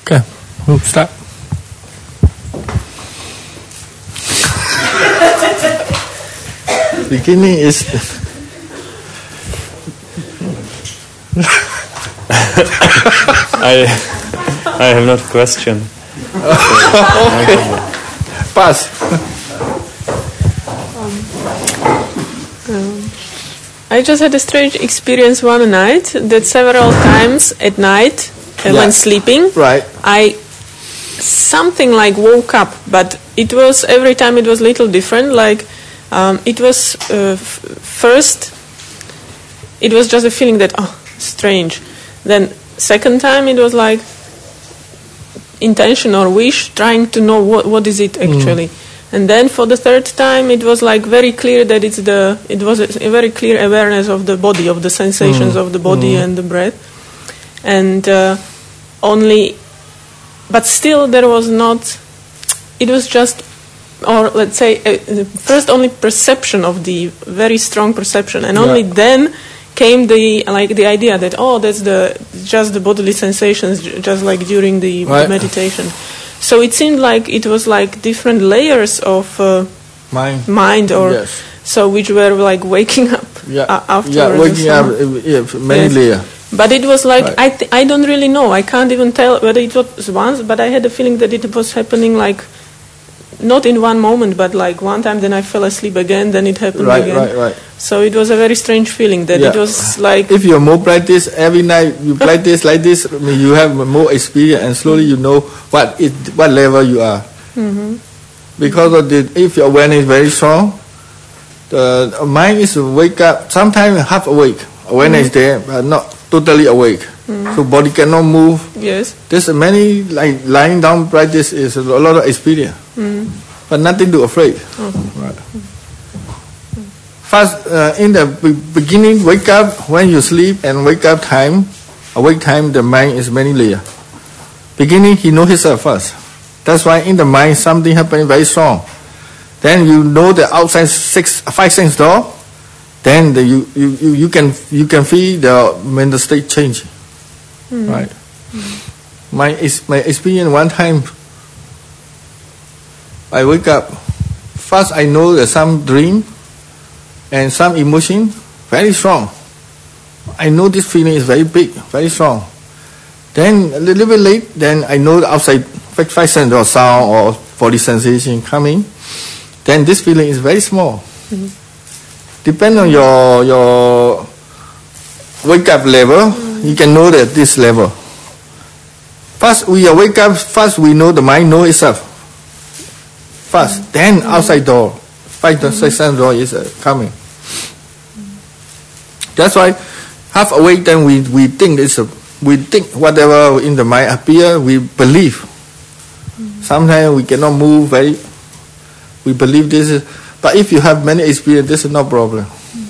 Okay, we'll start. Beginning is I have not question. Okay. Pass. I just had a strange experience one night that several times at night when sleeping, right, I something like woke up, but it was every time it was a little different. Like it was first, it was just a feeling that strange. Then second time it was like intention or wish, trying to know what is it actually. And then for the third time, it was like very clear that it was a very clear awareness of the body, of the sensations of the body and the breath. And but still there was not, it was just, or let's say, first only perception of the, very strong perception. And only then came the idea that, that's just the bodily sensations, just like during the meditation. So it seemed like it was like different layers of mind, or so, which were like waking up afterwards. Yeah, waking up, many layers. But it was like I don't really know. I can't even tell whether it was once, but I had a feeling that it was happening like not in one moment, but like one time. Then I fell asleep again. Then it happened again. Right. So it was a very strange feeling that it was like. If you more practice every night, you practice like this, you have more experience, and slowly you know what level you are. Mm-hmm. Because if your awareness is very strong, the mind is wake up. Sometimes half awake. Awareness is there, but not totally awake. So body cannot move. Yes. There's many like lying down practice is a lot of experience, but nothing to afraid. Right. First, in the beginning, wake up when you sleep and wake up time, awake time, the mind is many layers. Beginning, he knows himself first. That's why in the mind something happening very strong. Then you know the outside 5 sense door. Then you can feel the mental state change. Right. My experience one time, I wake up. First, I know there's some dream and some emotion very strong. I know this feeling is very big, very strong. Then a little bit late, then I know the outside 5 sense or sound or body sensation coming. Then this feeling is very small. Depend on your wake up level, you can know that this level. First we wake up, first we know the mind know itself. First, then outside door, 5 sense door is coming. That's why half awake, then we think we think whatever in the mind appear, we believe. Sometimes we cannot move we believe this is, but if you have many experience, this is no problem.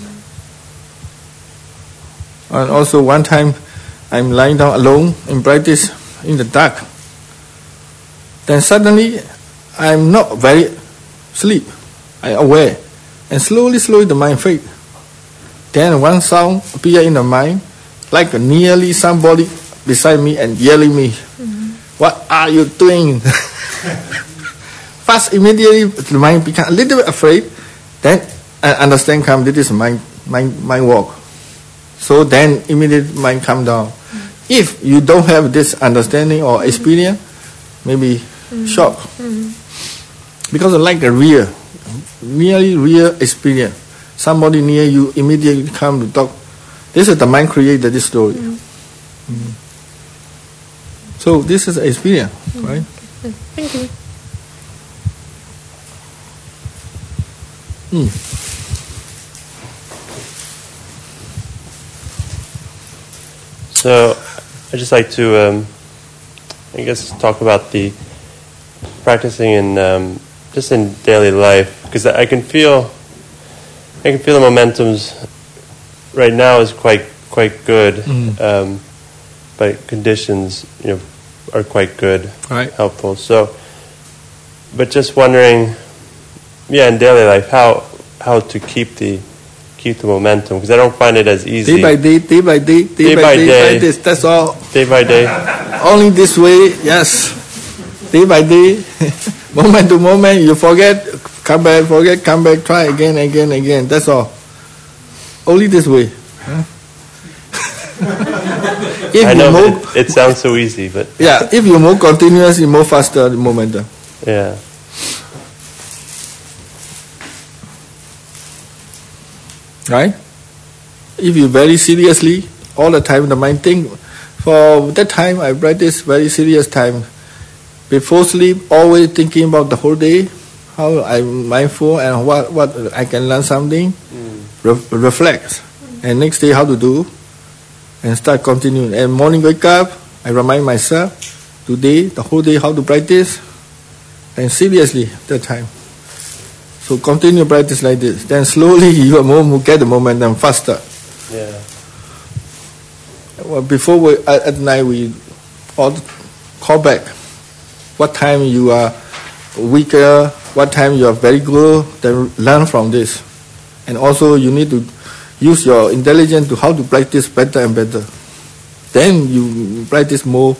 And also one time, I'm lying down alone in practice in the dark. Then suddenly, I'm not very sleep. I'm aware, and slowly the mind fades. Then one sound appear in the mind, like nearly somebody beside me and yelling me, "What are you doing?" First, immediately the mind become a little bit afraid. Then understand come. This is mind walk. So then immediately mind come down. If you don't have this understanding or experience, maybe shock. Because like a nearly real experience. Somebody near you immediately come to talk. This is the mind created this story. So this is experience, right? Thank you. So I'd just like to, talk about the practicing in just in daily life, because I can feel the momentum's right now is quite good, but conditions are quite good, helpful. So, but just wondering, in daily life, how to keep keep the momentum, because I don't find it as easy. Day by day, day by day, day by day, like this. That's all. Day by day. Only this way, yes. Day by day, moment to moment, you forget, come back, forget, come back, try again, again, again. That's all. Only this way. If I know, you move, but it sounds so easy, but yeah, if you move continuous, you move faster, the momentum. yeah. Right? If you very seriously, all the time the mind think, for that time I practice very serious time. Before sleep, always thinking about the whole day, how I'm mindful and what I can learn something, reflect, and next day how to do, and start continuing. And morning wake up, I remind myself, today, the whole day how to practice, and seriously that time. So continue practice like this. Then slowly you will get the momentum faster. Yeah. Well, before at night we all call back. What time you are weaker, what time you are very good, then learn from this. And also you need to use your intelligence to how to practice better and better. Then you practice more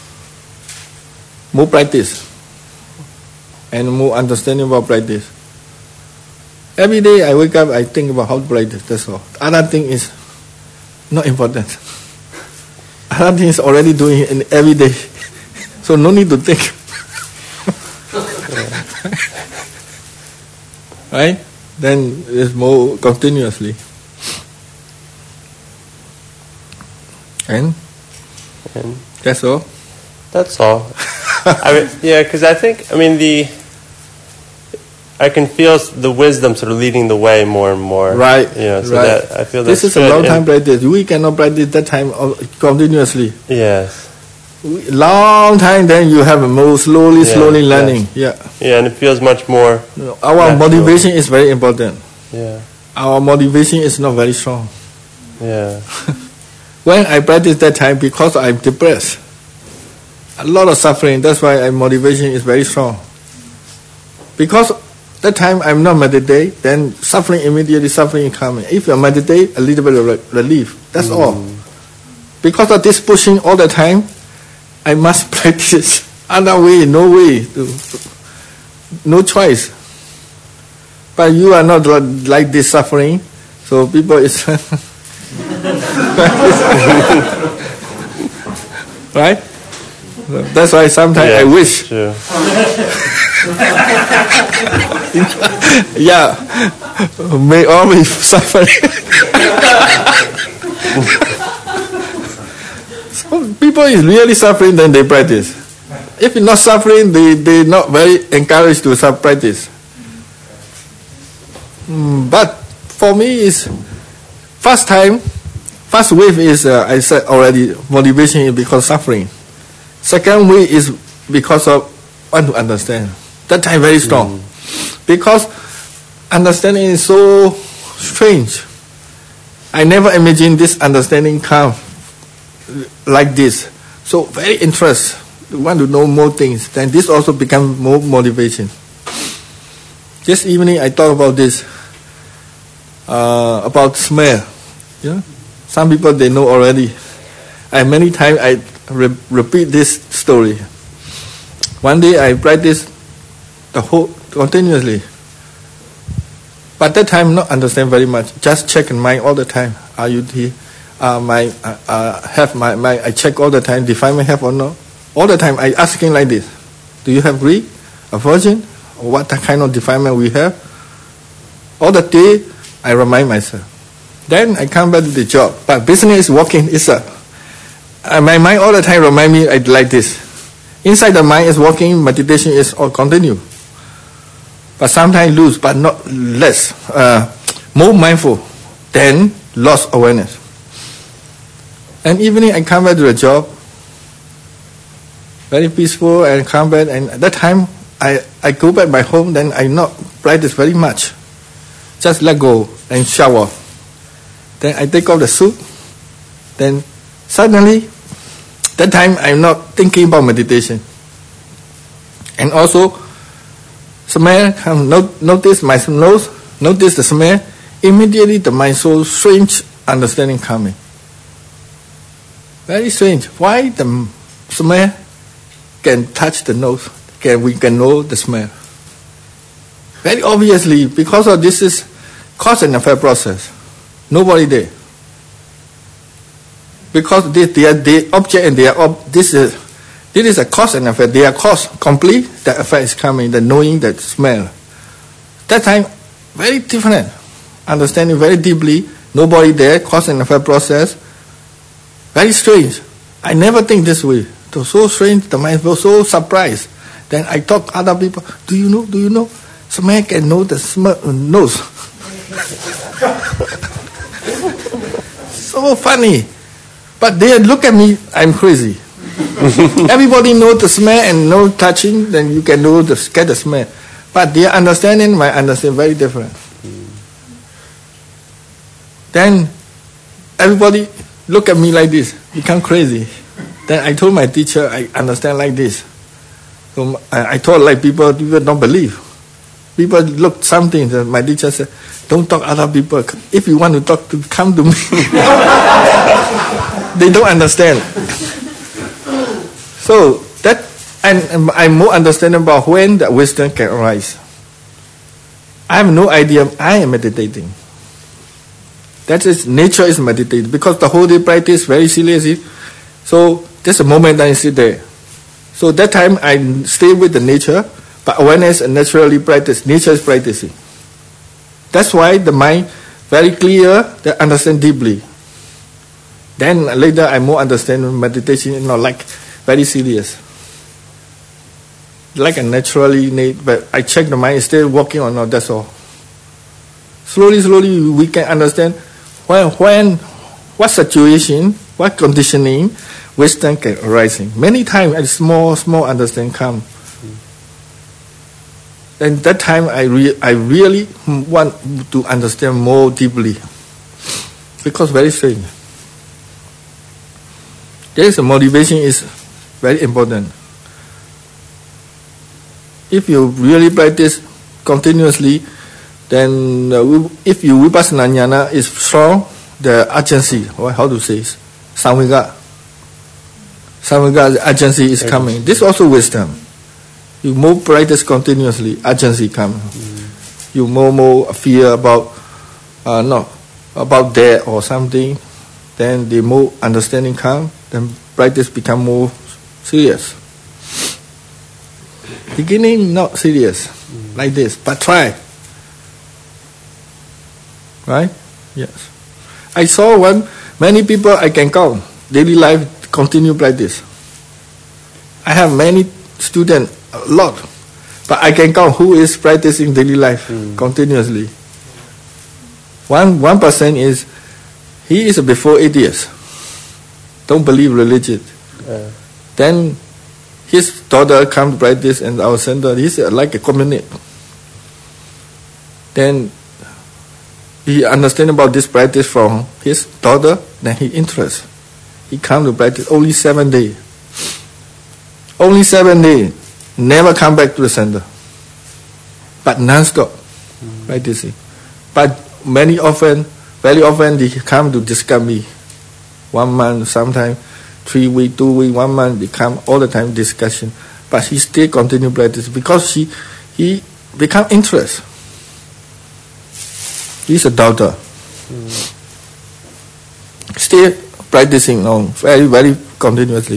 practice and more understanding about practice. Every day I wake up, I think about how to practice, that's all. Other thing is not important. Other thing is already doing it every day. So no need to think. Right? Then it's more continuously. And that's all. That's all. Yeah, because I think, I can feel the wisdom sort of leading the way more and more. Right. So right. that I feel that's this is a long time practice. We cannot practice that time continuously. Yes. Long time, then you have a more slowly learning. Yes. Yeah, and it feels much more. Our natural. Motivation is very important. Yeah. Our motivation is not very strong. Yeah. When I practice that time, because I'm depressed, a lot of suffering. That's why my motivation is very strong. Because that time I'm not meditate, then suffering coming. If you meditate, a little bit of relief. That's all. Because of this pushing all the time, I must practice. Other way, no way, no choice. But you are not like this suffering, so people is right. That's why sometimes I wish. True. Yeah, may all be suffering. So people is really suffering, then they practice. If you're not suffering, they not very encouraged to practice. But for me, is first wave is I said already, motivation is because suffering. Second wave is because of want to understand. That time very strong. Because understanding is so strange. I never imagined this understanding come like this. So very interest. You want to know more things. Then this also become more motivation. This evening I talk about this. About smell. Yeah? Some people they know already. Many times I repeat this story. One day I practice the whole continuously. But that time not understand very much. Just check in mind all the time. Are you here? I check all the time. Define my have or not. All the time I asking like this. Do you have greed, aversion, or what kind of defilement we have? All the day I remind myself. Then I come back to the job. But business is working. My mind all the time remind me like this. Inside the mind is working, meditation is all continue. But sometimes lose, but not less. More mindful, then lost awareness. And evening I come back to the job, very peaceful, and come back. And at that time I go back my home, then I not practice very much. Just let go and shower. Then I take off the suit. Then suddenly, that time I'm not thinking about meditation. And also, smell, notice my nose, notice the smell. immediately the mind so strange understanding coming. Very strange. Why the smell can touch the nose? We can know the smell. Very obviously, because of this is cause and effect process. Nobody there. Because the object and this is a cause and effect. They are cause complete. The effect is coming. The knowing, that smell. That time, very different. Understanding very deeply. Nobody there. Cause and effect process. Very strange. I never think this way. It was so strange. The mind was so surprised. Then I talk to other people. Do you know? Smell can know the nose. So funny. But they look at me, I'm crazy. Everybody know the smell and know touching, then you can know get the smell. But their understanding, my understanding, very different. Then everybody look at me like this, become crazy. Then I told my teacher, I understand like this. So I told like people don't believe. People look something. My teacher said, "Don't talk other people. If you want to talk, come to me." They don't understand. So that, and I'm more understanding about when the wisdom can arise. I have no idea. I am meditating. That is, nature is meditating because the whole day practice very seriously. So there's a moment I sit there. So that time I stay with the nature. But awareness and naturally practice, nature is practicing. That's why the mind very clear, they understand deeply. Then later I more understand meditation, like very serious. Like a naturally, but I check the mind is still working or not, that's all. Slowly we can understand when what situation, what conditioning, wisdom can arising. Many times a small understanding come. And that time I really want to understand more deeply. Because very strange. There is a motivation is very important. If you really practice continuously, then if you vipassana jnana is strong, the urgency, or how to say, samvega, the urgency is coming. This is also wisdom. You more practice continuously, urgency comes. You more fear about about death or something. Then the more understanding comes. Then practice become more serious. Beginning not serious like this, but try. Right? Yes. I saw many people I can count daily life continue practice. I have many students. A lot, but I can count who is practicing daily life continuously. 1% is he is before 8 years. Don't believe religion. Then his daughter come to practice in our center. He's like a communist. Then he understand about this practice from his daughter. Then he interest. He come to practice only 7 days. Only 7 days. Never come back to the center, but non-stop practicing. But very often they come to discuss me. 1 month, sometimes 3 weeks, 2 weeks, 1 month. They come all the time discussion, but he still continue practice because he become interest. He's a doubter. Still practicing on very continuously.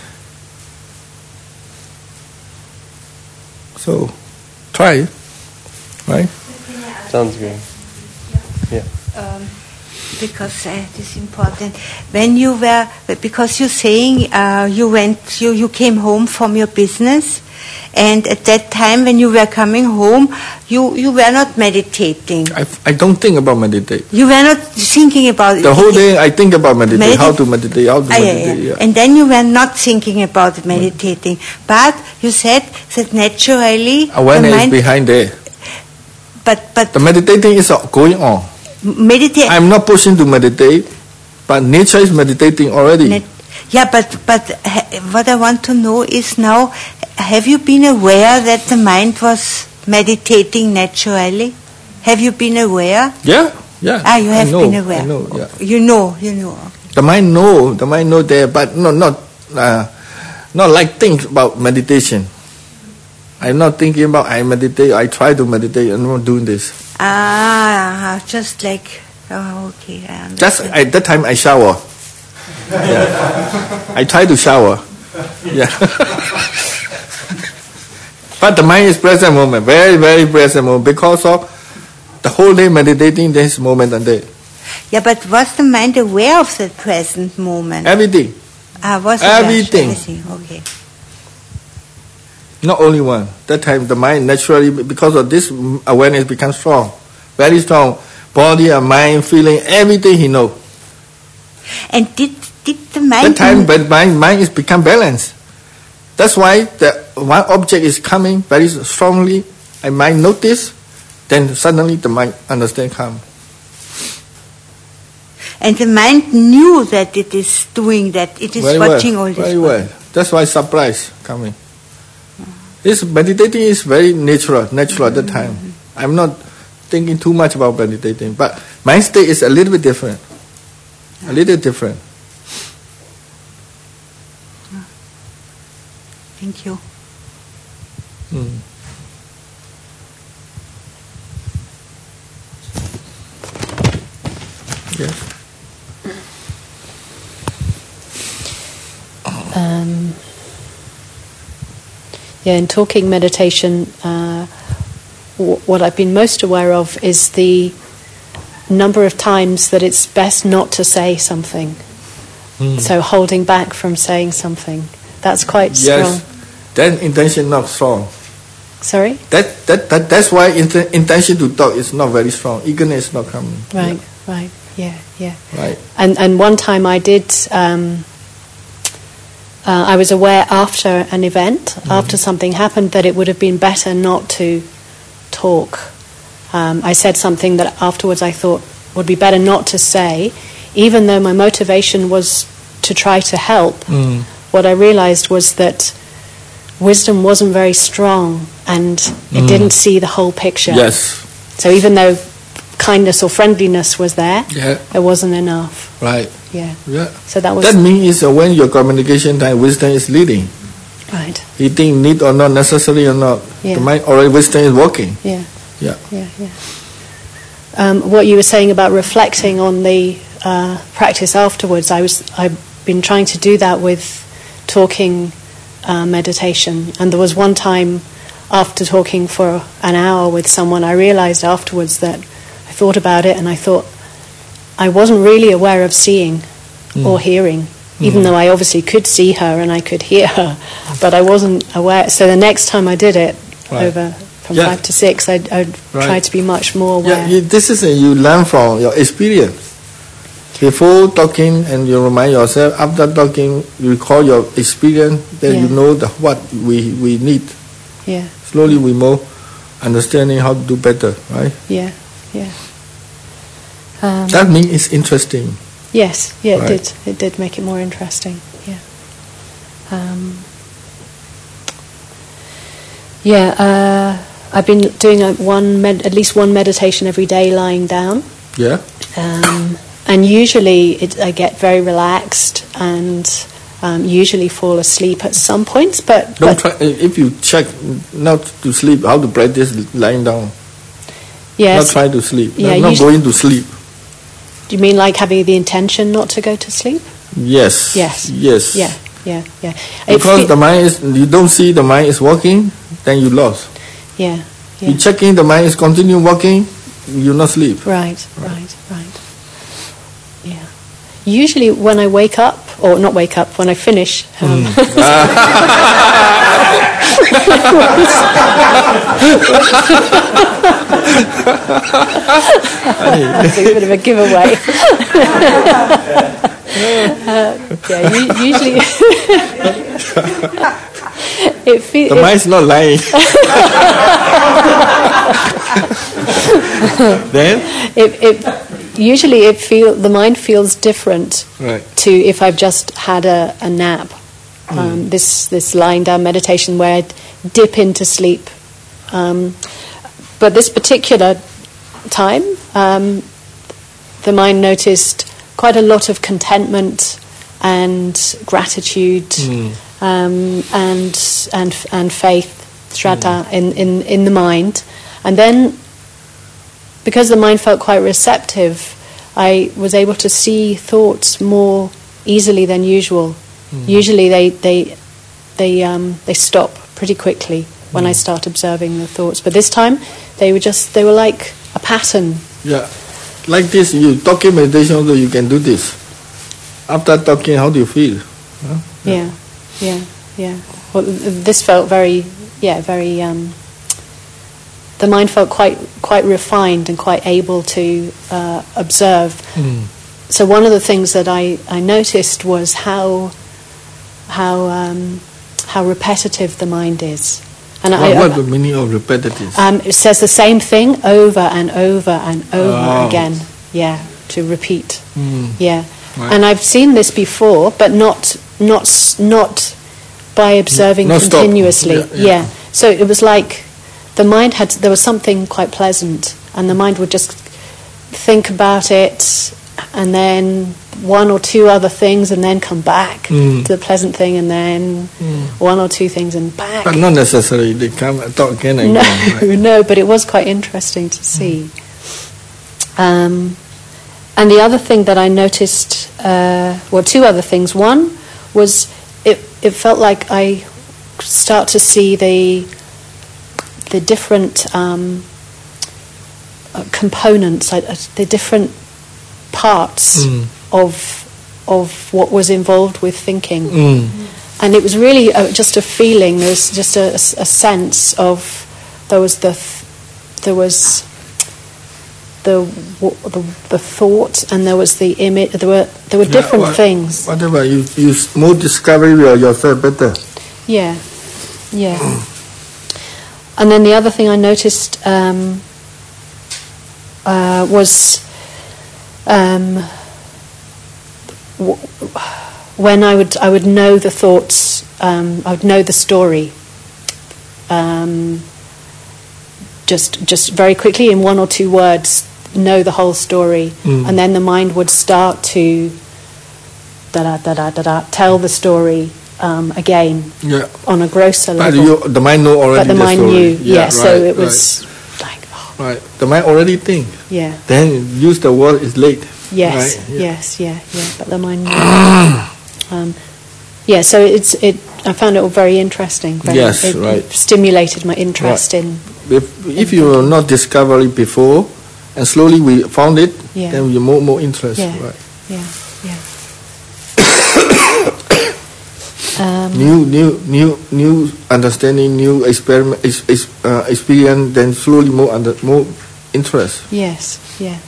So, try, right? Sounds good. Yeah. Because it is important. When you were, because you're saying you came home from your business, and at that time when you were coming home, you were not meditating. I don't think about meditate. You were not thinking about it. The whole day I think about meditate, how to meditate. Yeah. And then you were not thinking about meditating. But you said that naturally awareness is behind there. But the meditating is going on. I'm not pushing to meditate, but nature is meditating already. But what I want to know is now, have you been aware that the mind was meditating naturally? Have you been aware? Yeah. Yeah. You have I know, been aware. I know, yeah. You know. The mind know there, but not like think about meditation. I'm not thinking about I meditate, I try to meditate, I'm not doing this. Just like, okay. I understand. Just at that time I shower. Yeah. I try to shower. Yeah. But the mind is present moment, very, very present moment, because of the whole day meditating, this moment and day. Yeah, but was the mind aware of that present moment? Everything. Was Everything. Everything, okay. Not only one. That time the mind naturally, because of this awareness, becomes strong, very strong. Body and mind, feeling, everything he knows. And did the mind... That time, but mind is become balanced. That's why the one object is coming very strongly, and mind notice, then suddenly the mind understand calm. And the mind knew that it is doing that, it is Very watching well, all this. very well. That's why surprise coming. This meditating is very natural at that time. I'm not thinking too much about meditating, but mind state is a little bit different. A little different. Thank you. Yes. In talking meditation, what I've been most aware of is the number of times that it's best not to say something. So holding back from saying something. That's quite strong. Yes. Then intention not strong. Sorry? That's why intention to talk is not very strong. Eagerness is not coming. Right, right. Yeah. Right. And one time I did... I was aware after an event, after something happened, that it would have been better not to talk. I said something that afterwards I thought would be better not to say, even though my motivation was to try to help. What I realized was that wisdom wasn't very strong, and it didn't see the whole picture. Yes. So even though kindness or friendliness was there, Yeah. it wasn't enough. Right. Yeah. Yeah. So that was... That means when your communication time, wisdom is leading. Right. You think need or not, necessary or not, Yeah. the mind already wisdom is working. Yeah. Yeah. What you were saying about reflecting on the practice afterwards, I've been trying to do that with talking meditation, and there was one time after talking for an hour with someone, I realized afterwards that I thought about it and I thought I wasn't really aware of seeing or hearing, even though I obviously could see her and I could hear her, but I wasn't aware. So the next time I did it, over from 5 to 6, I tried to be much more aware. Yeah, this is you learn from your experience. Before talking, and you remind yourself. After talking, you recall your experience. Then you know what we need. Yeah. Slowly we more understanding how to do better, right? Yeah. That means it's interesting. Yes. Yeah. Right. It did. It did make it more interesting. Yeah. I've been doing at least one meditation every day, lying down. Yeah. And usually I get very relaxed and usually fall asleep at some points. But Try, if you check not to sleep, how to practice lying down. yes, Not try to sleep. Yeah, not going to sleep. do you mean like having the intention not to go to sleep? Yes. Yes. Yeah. The Because the mind is, you don't see the mind is working, then you lost. Yeah. You checking the mind is continue working, you not sleep. Right. Yeah. Usually when I wake up, or not wake up, when I finish. That's a bit of a giveaway. Usually the mind's not lying. Then usually the mind feels different to if I've just had a nap. This lying down meditation where I dip into sleep. But this particular time, the mind noticed quite a lot of contentment and gratitude and faith, Shraddha, in the mind. And then, because the mind felt quite receptive, I was able to see thoughts more easily than usual. Usually they stop pretty quickly when I start observing the thoughts. But this time, they were like a pattern. Yeah. Like this, you talking meditation, also you can do this. After talking, how do you feel? Huh? Yeah. Well, this felt very. The mind felt quite refined and quite able to observe. So one of the things that I noticed was how repetitive the mind is. And what the meaning of repetitive? It says the same thing over and over and over again. Yeah, to repeat. Yeah, right. And I've seen this before, but not by observing continuously. Yeah. So it was like the mind there was something quite pleasant, and the mind would just think about it, and then one or two other things, and then come back to the pleasant thing, and then one or two things, and back. But not necessarily they come and talk again and again. Right? No, but it was quite interesting to see. And the other thing that I noticed, two other things. One was it felt like I start to see the different components, the different parts of what was involved with thinking, and it was really just a feeling. There was just a sense of there was the thought, and there was the image. There were different things. Whatever you more discovery yourself better. Yeah. And then the other thing I noticed was when I would know the thoughts, I would know the story, just very quickly in one or two words, know the whole story, and then the mind would start to tell the story again on a grosser level. But the mind know already. But the mind story. knew, Right, so it was like. Right, the mind already think. Yeah. Then use the word is late. Yes, right? yeah. But the mind knew. So I found it all very interesting. It stimulated my interest in. If you were not discovered it before, and slowly we found it, then we more interest. Yeah. Right. Yeah. New understanding, new experience, then slowly more interest. Yes, yeah.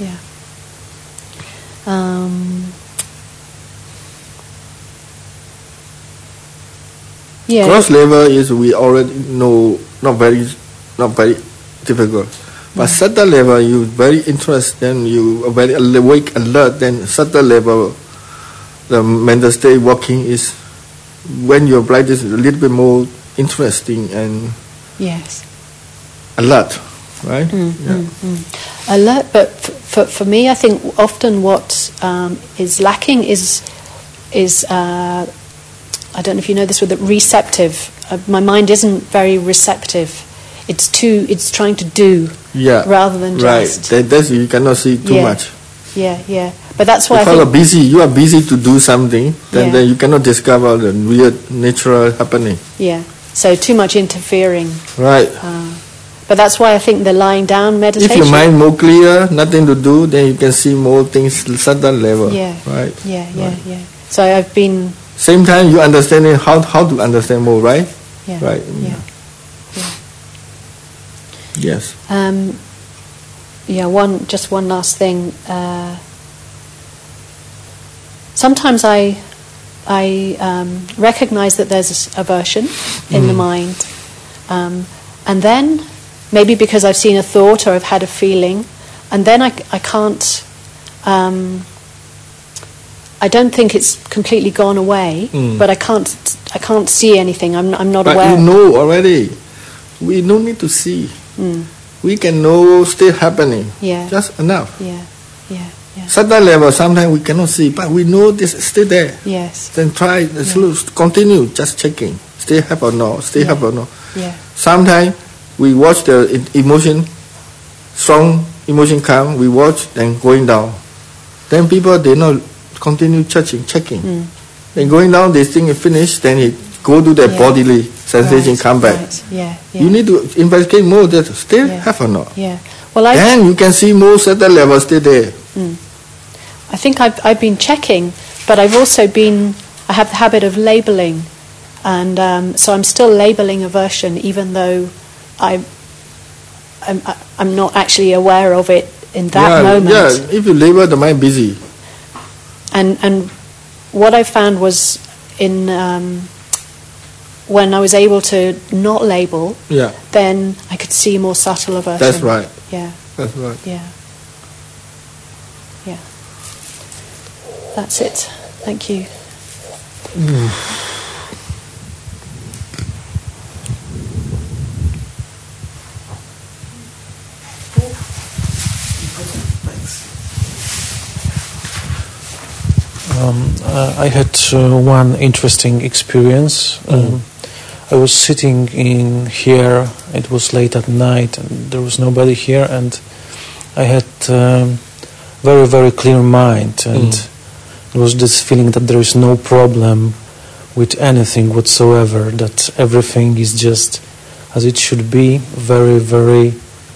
Cross level is we already know, not very difficult. But subtle level, you very interested, then you are very awake, alert. Then subtle level, the mental state working is when you apply this a little bit more interesting and alert, right? Alert, but for me, I think often what is lacking is I don't know if you know this, with the receptive. My mind isn't very receptive. It's trying to do rather than just. Right, that's you cannot see too much. Yeah. But that's why you are busy to do something, then you cannot discover the real natural happening. Yeah. So too much interfering. Right. But that's why I think the lying down meditation. If your mind more clear, nothing to do, then you can see more things certain level. Yeah. Right. Yeah. So I've been. Same time you understanding how to understand more, right? Yeah. Right. Yeah. Yes. One last thing. Sometimes I recognize that there's aversion in the mind, and then maybe because I've seen a thought or I've had a feeling, and then I can't. I don't think it's completely gone away, but I can't see anything. I'm not aware. But you know already. We no need to see. We can know still happening. Yeah. Just enough. Yeah. Yeah. Certain level, sometimes we cannot see, but we know this is still there. Yes. Then try, continue, just checking. Still have or not, still have or not. Yeah. Sometimes we watch the emotion, strong emotion come, we watch, then going down. Then people, they not continue checking. Then going down, they think it finished, then it go to their bodily sensation, come back. Right. Yeah. You need to investigate more that still have or not. Yeah. Well, then you can see more certain levels still there. I think I've been checking, but I have the habit of labeling, and so I'm still labeling aversion, even though I'm not actually aware of it in that moment. Yeah, if you label, the mind busy. And what I found was when I was able to not label, then I could see more subtle aversion. That's right. Yeah. That's right. Yeah. Yeah. That's it. Thank you. I had one interesting experience. I was sitting in here, it was late at night, and there was nobody here, and I had very, very clear mind, and there was this feeling that there is no problem with anything whatsoever, that everything is just as it should be, very, very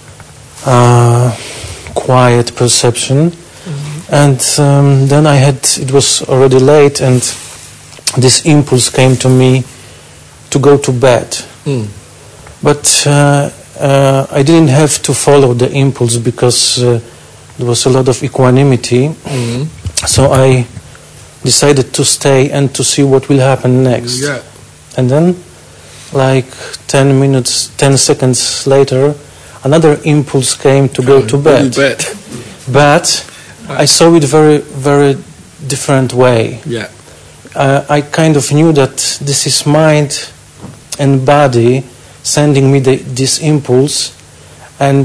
quiet perception. And then it was already late, and this impulse came to me to go to bed. But I didn't have to follow the impulse because there was a lot of equanimity. So I decided to stay and to see what will happen next. Yeah. And then, like 10 seconds later, another impulse came to go to bed. But I saw it very, very different way. Yeah. I kind of knew that this is mind and body sending me this impulse, and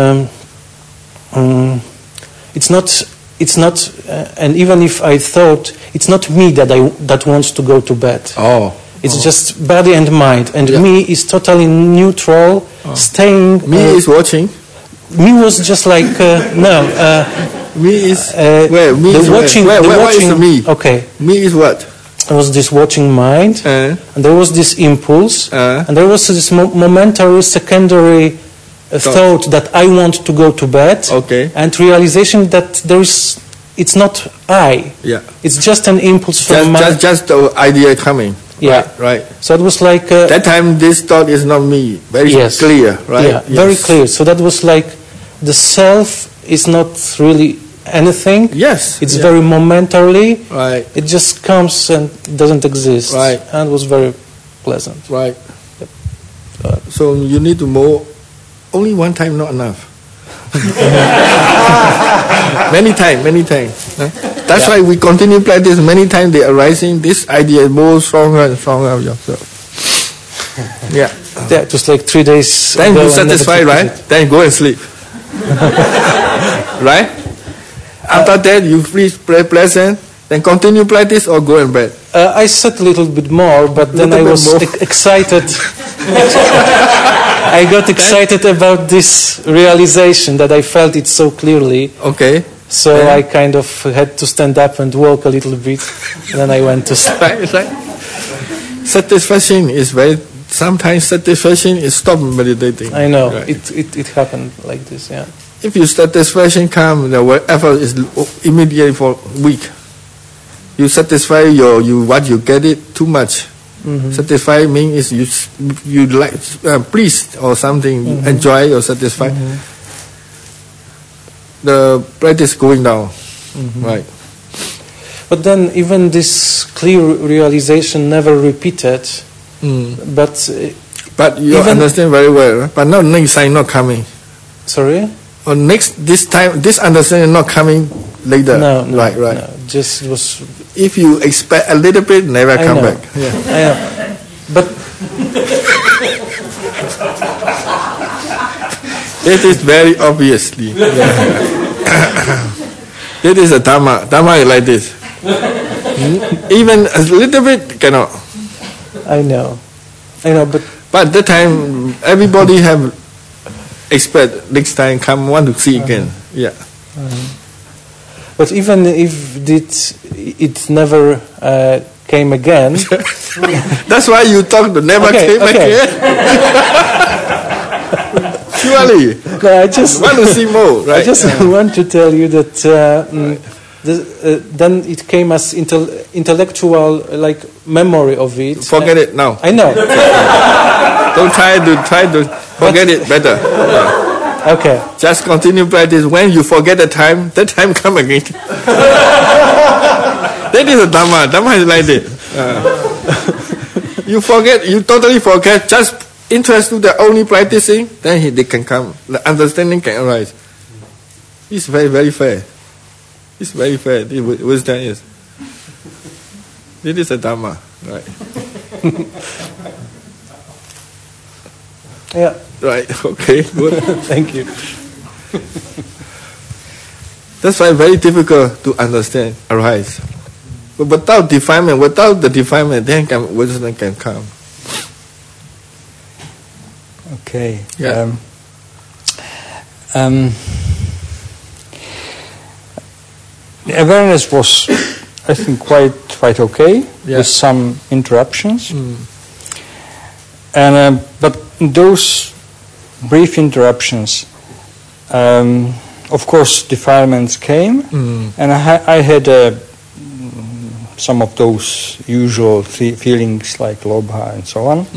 it's not, and even if I thought it's not me that wants to go to bed. It's just body and mind, and me is totally neutral, staying. Me is watching. Me was just like me is where? Me is watching. What is me? Okay. Me is what? There was this watching mind, and there was this impulse, and there was this momentary secondary thought that I want to go to bed, and realization that it's not I. Yeah. It's just an impulse from mind. Just the idea coming. Yeah. Right. So it was like that time. This thought is not me. Very clear. Right. Yeah. Very clear. So that was like the self is not really anything. Yes. It's very momentarily. Right. It just comes and doesn't exist. Right. And it was very pleasant. Right. Yep. So you need to more. Only one time, not enough. Many times. That's why we continue practice. Many times they are arising. This idea is more stronger and stronger of yourself. Yeah. It was like 3 days. Then you satisfied, right? Then go and sleep. Right? After that, you feel pleasant. Then continue practice or go and bed. I sat a little bit more, but then I was excited. I got excited about this realization that I felt it so clearly. Okay. So I kind of had to stand up and walk a little bit. Then I went to sleep. Right. Satisfaction is very. Sometimes satisfaction is stop meditating. I know. Right. It happened like this. Yeah. If your satisfaction comes, the effort is immediately for weak. You satisfy what you get it too much. Satisfy means you like pleased or something, enjoy or satisfy. The practice going down, right? But then even this clear realization never repeated. But you understand very well. Right? But now next time not coming. Sorry. Or this time this understanding not coming later. No, right. No, just was. If you expect a little bit, never come back. Yeah. I know. But it is very obviously. This is a Dharma. Dharma is like this. Even a little bit cannot. I know, But that time, everybody have expect next time come want to see again. Yeah. But even if it never came again, That's why you talk to never came again. Surely, no, I just want to see more, right? I just want to tell you that then it came as intellectual memory of it. Forget it now. I know. Don't try to forget it better. Okay. Just continue practice. When you forget the time, that time come again. That is a Dhamma. Dhamma is like this. You forget, you totally forget, just interest to the only practicing, then they can come. The understanding can arise. It's very, very fair. It's very fair. The wisdom is. This is a Dhamma, right? Yeah. Right, okay, good. Thank you. That's why very difficult to understand arise. But without the defilement, then wisdom can come. Okay. Yeah. The awareness was, I think, quite okay, with some interruptions. And but those brief interruptions, of course, defilements came, and I had some of those usual feelings like lobha and so on.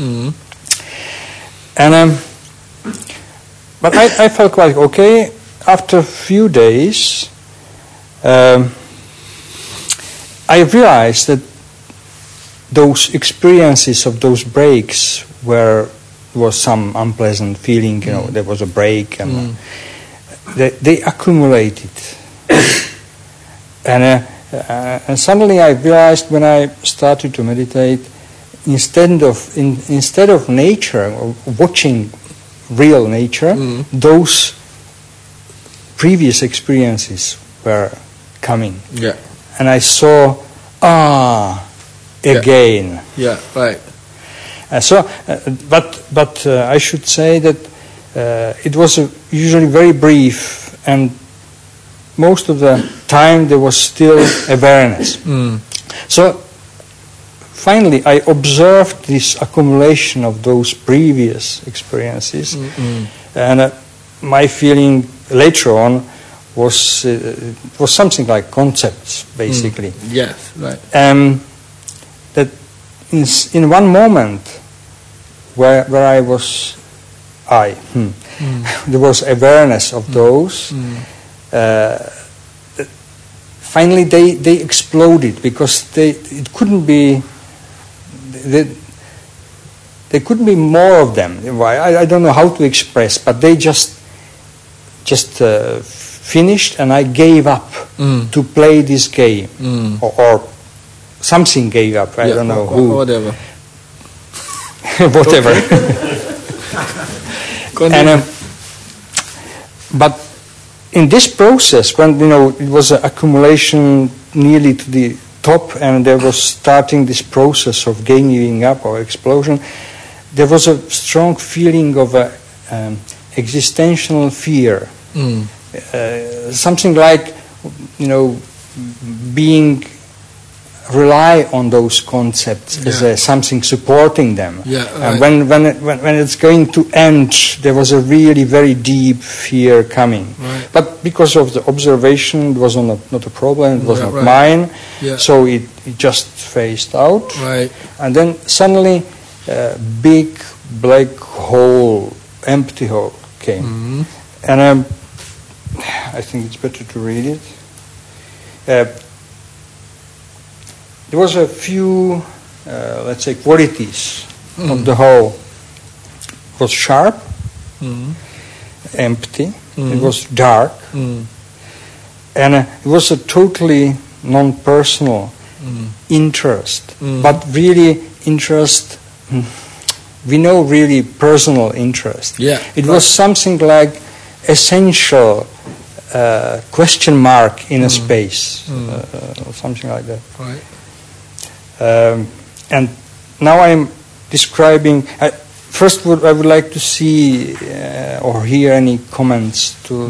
And but I felt quite okay. After a few days, I realized that those experiences of those breaks was some unpleasant feeling, there was a break, and they accumulated. And suddenly I realized when I started to meditate, instead of nature, or watching real nature, those previous experiences were coming. Yeah. And I saw, again. Yeah, right. But I should say that it was usually very brief, and most of the time there was still awareness. So finally I observed this accumulation of those previous experiences, and my feeling later on was something like concepts, basically. Yes, right. That in one moment where I was, there was awareness of those. Finally, they exploded because it couldn't be. There couldn't be more of them. I don't know how to express, but they just finished, and I gave up to play this game, or something gave up. I don't know who. Whatever. Whatever. And, but in this process, when it was an accumulation nearly to the top, and there was starting this process of giving up or explosion, there was a strong feeling of existential fear, something like being rely on those concepts as something supporting them. And when it's going to end, there was a really very deep fear coming. Right. But because of the observation, it was not a problem, it was not mine, so it just phased out. Right. And then suddenly a big black hole, empty hole came. And I think it's better to read it. There was a few, let's say, qualities of the whole. It was sharp, empty, it was dark, and it was a totally non-personal interest, but really interest, we know really personal interest. Yeah, it was something like essential question mark in a space, or something like that. Right. And now I'm describing. First, I would like to see or hear any comments to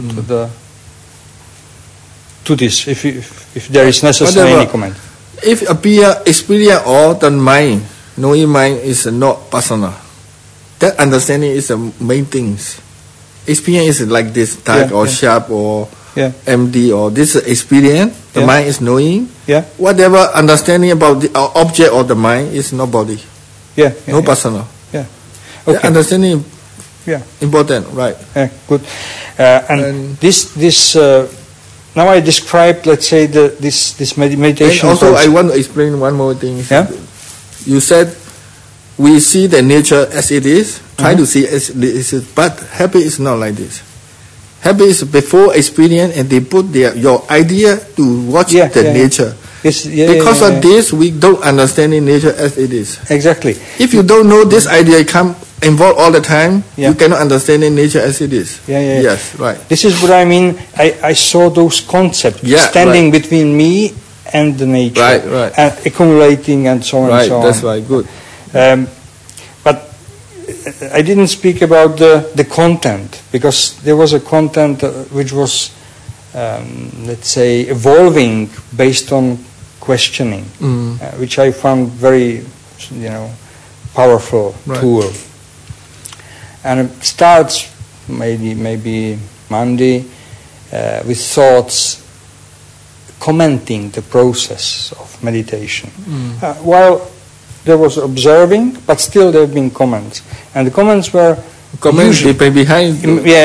this, if there is necessary any comment. If experience or the mind, knowing mind is not personal. That understanding is the main things. Experience is like this dark or sharp or empty or this experience. The mind is knowing. Yeah. Whatever understanding about the object or the mind is no body. No personal. Yeah. Okay. The understanding. Yeah. Important. Right. Good. And this. Now I described, let's say, this meditation. And also, process. I want to explain one more thing. Yeah. You said we see the nature as it is, try to see as it is, but happy is not like this. Happy is before experience, and they put your idea to watch the nature. Because of this, we don't understand the nature as it is. Exactly. If you don't know this idea come involved all the time, you cannot understand the nature as it is. Yes, right. This is what I mean. I saw those concepts standing between me and the nature, right. And accumulating and so on and so on. That's right. Good. But I didn't speak about the content, because there was a content which was, let's say, evolving based on questioning, which I found very, powerful tool. And it starts maybe Monday with thoughts commenting the process of meditation. While there was observing, but still there have been comments, and the comments were behind.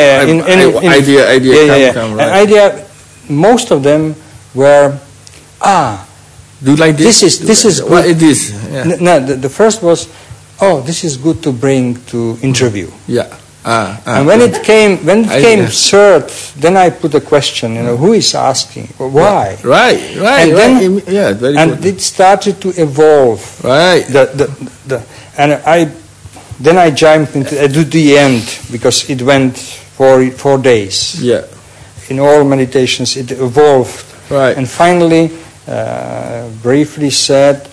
Idea. Come, right. An idea. Most of them were do you like this? This is what it is. No, the first was, this is good to bring to interview. And when it came third, then I put a question. Who is asking? Why? Right. And then, very and good. it started to evolve. Right. And then I jumped into the end, because it went for 4 days. Yeah. In all meditations, it evolved. Right. And finally, briefly said,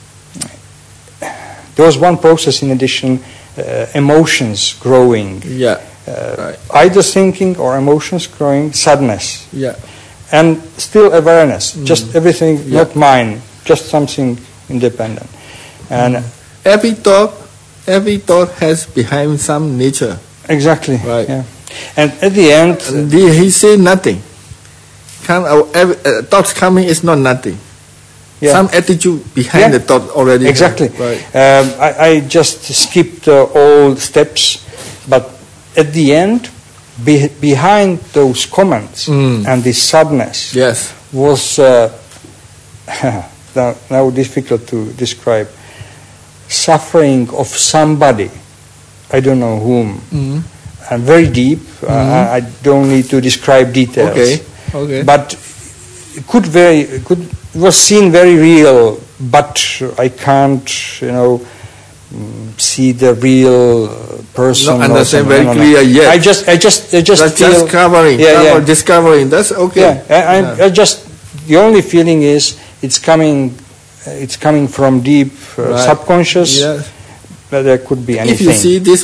there was one process in addition. Emotions growing, either thinking or emotions growing, sadness, and still awareness, just everything, not mine, just something independent. And every thought has behind some nature. Exactly. Right. Yeah. And at the end, he said nothing. Thoughts coming is not nothing. Some attitude behind the thought already. Exactly. Right. I just skipped all steps, but at the end, behind those comments and this sadness was now difficult to describe. Suffering of somebody, I don't know whom, and very deep. I don't need to describe details. Okay. But it was seen very real, but I can't, see the real person. Not understand very clear yet. I just feel discovering. That's okay. I just, the only feeling is it's coming from deep subconscious. Yes. But there could be anything. If you see this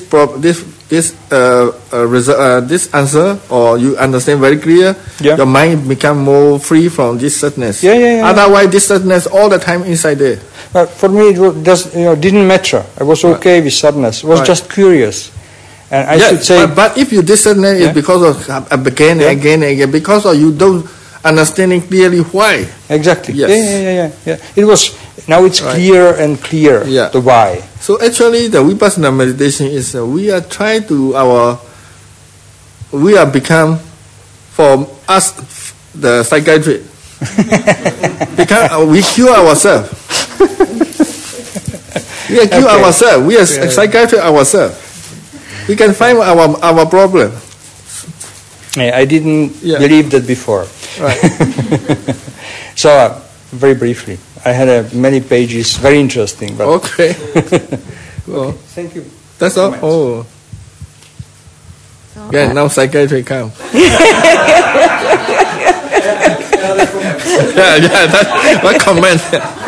answer, or you understand very clear, your mind become more free from this sadness. Otherwise, this sadness all the time inside there. For me, it didn't matter. I was okay with sadness. I was just curious, and I should say. But if you this sadness is because of again and again, because of you don't understanding clearly why. Exactly. Yes. Yeah. It was. Now it's clear and clear the why. So actually, the Vipassana meditation is we are become for us the psychiatry. Because we cure ourselves. We cure ourselves. We are psychiatry ourselves. We can find our problem. I didn't believe that before. Right. So very briefly. I had many pages, very interesting. But okay. Well, thank you. That's all. Oh. Now psychiatry come. What comment?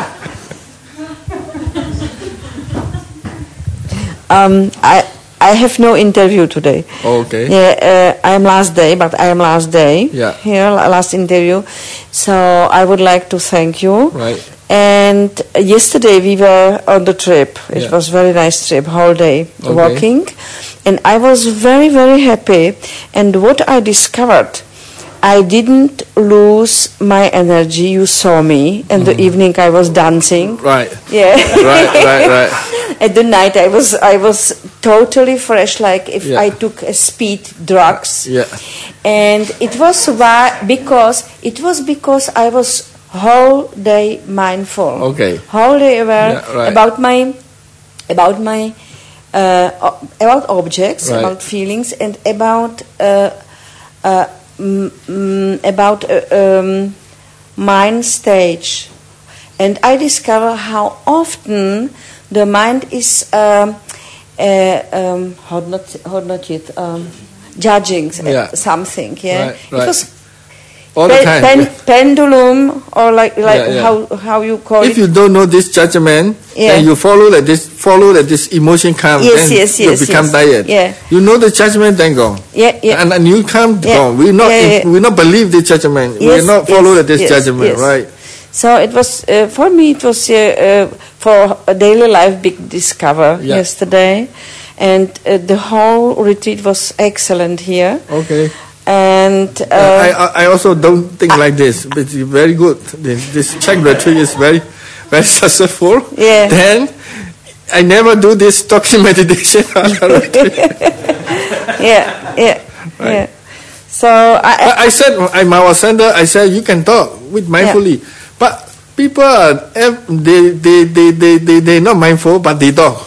I have no interview today. Okay. Yeah, I am last day, but I am last day. Yeah. Here, last interview. So I would like to thank you. Right. And yesterday we were on the trip. It Yeah. was very nice trip, whole day Okay. walking. And I was very, very happy. And what I discovered, I didn't lose my energy. You saw me. In the evening I was dancing. Right. Yeah. Right. At the night I was totally fresh, like if Yeah. I took a speed drugs. Yeah. And it was because I was whole day mindful. Okay. Whole day aware Yeah, right. about objects, Right. about feelings, and about mind stage. And I discover how often the mind is judging Yeah. something. Yeah, Right. It was All the time. pendulum, or like Yeah. how you call If it. you don't know this judgment, Yeah. then you follow that this emotion comes, Yes, then yes, you yes, become yes. tired. Yeah. You know the judgment, then gone. Yeah, yeah. And you come Yeah. gone. We not Yeah, yeah. we not believe the judgment. Yes, we not follow yes, this yes, judgment, yes. right? So it was for me. It was for a daily life big discover Yeah. yesterday, and the whole retreat was excellent here. Okay. And I also don't think like this, but it's very good. This Czech retreat is very successful. Yeah. Then I never do this talking meditation. yeah. So I said in our center, I said you can talk with mindfully, but people are they not mindful, but they talk.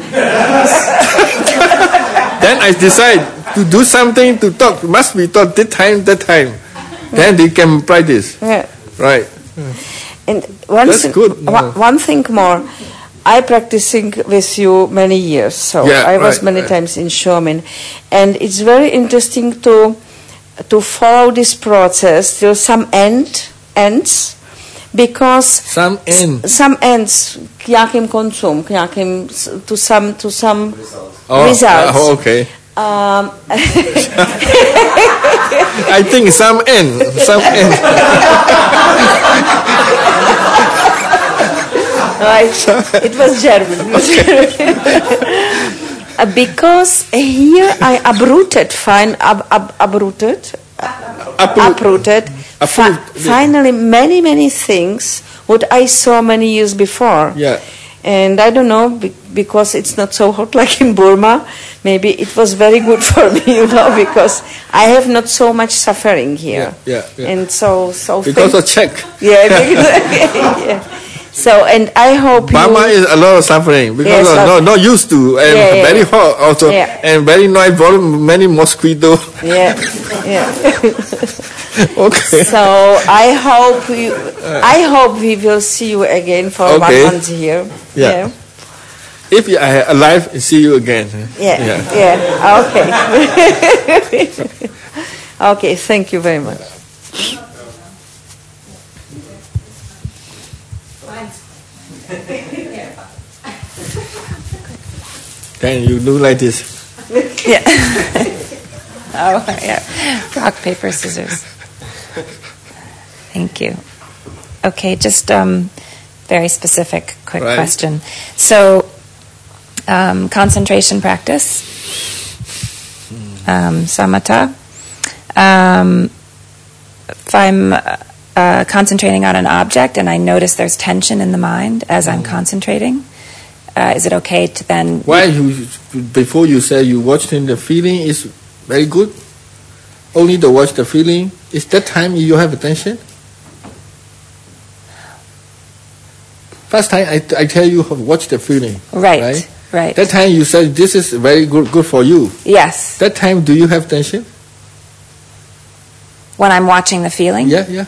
Then I decide to do something to talk. Must be taught that time. Then they can practice. yeah. Right. And one That's thing, good. one thing more. I practicing with you many years, so Yeah, I was right, many right. times in Shomin, and it's very interesting to follow this process till some ends, because Some end. some ends k nějakým koncům, k nějakým to some results. Okay. Um, I think some end. Right. It was German. Because here I uprooted, finally many things what I saw many years before. Yeah. And I don't know, because it's not so hot like in Burma, maybe it was very good for me, because I have not so much suffering here. Yeah. And so Because of Czech. yeah, yeah. So, and I hope Burma you... is a lot of suffering because Yes, of not used to, and Yeah, yeah, very yeah. hot also, Yeah. and very noisy, many mosquitoes. Yeah. Okay. So I hope we will see you again for Okay. 1 month here. Yeah. If you are alive, see you again. Yeah. Okay. Okay. Thank you very much. Then you do like this. Yeah. Oh, yeah. Rock, paper, scissors. Thank you. Okay, just very specific, quick Right. question. So, concentration practice, samatha. If I'm concentrating on an object and I notice there's tension in the mind as I'm concentrating, is it okay to then... Why before you say you watching the feeling is very good? Only to watch the feeling. Is that time you have attention? First time I tell you watch the feeling. Right. That time you said this is very good for you. Yes. That time do you have tension? When I'm watching the feeling? Yeah.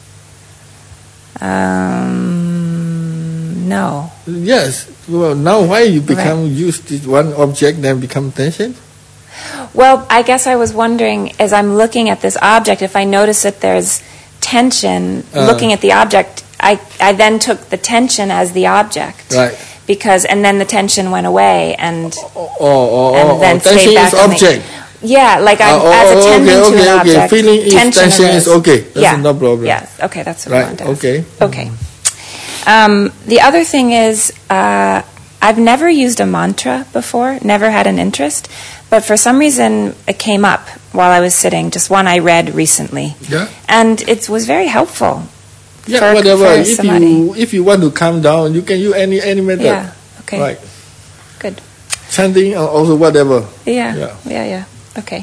No. Yes. Well, now why you become used to one object then become tension? Well, I guess I was wondering, as I'm looking at this object, if I notice that there's tension, looking at the object, I then took the tension as the object. Right. Because, and then the tension went away, and tension then stayed back is on object. Yeah, like I'm as attending to an object. Feeling is tension is okay. That's no problem. Yeah, okay, that's what I wanted to ask. Okay. Okay. The other thing is, I've never used a mantra before, never had an interest, but for some reason it came up while I was sitting, just one I read recently. Yeah. And it was very helpful. Yeah, for, whatever. For samadhi. If you want to calm down, you can use any method. Yeah, okay. Right. Good. Chanting or also whatever. Yeah. Okay.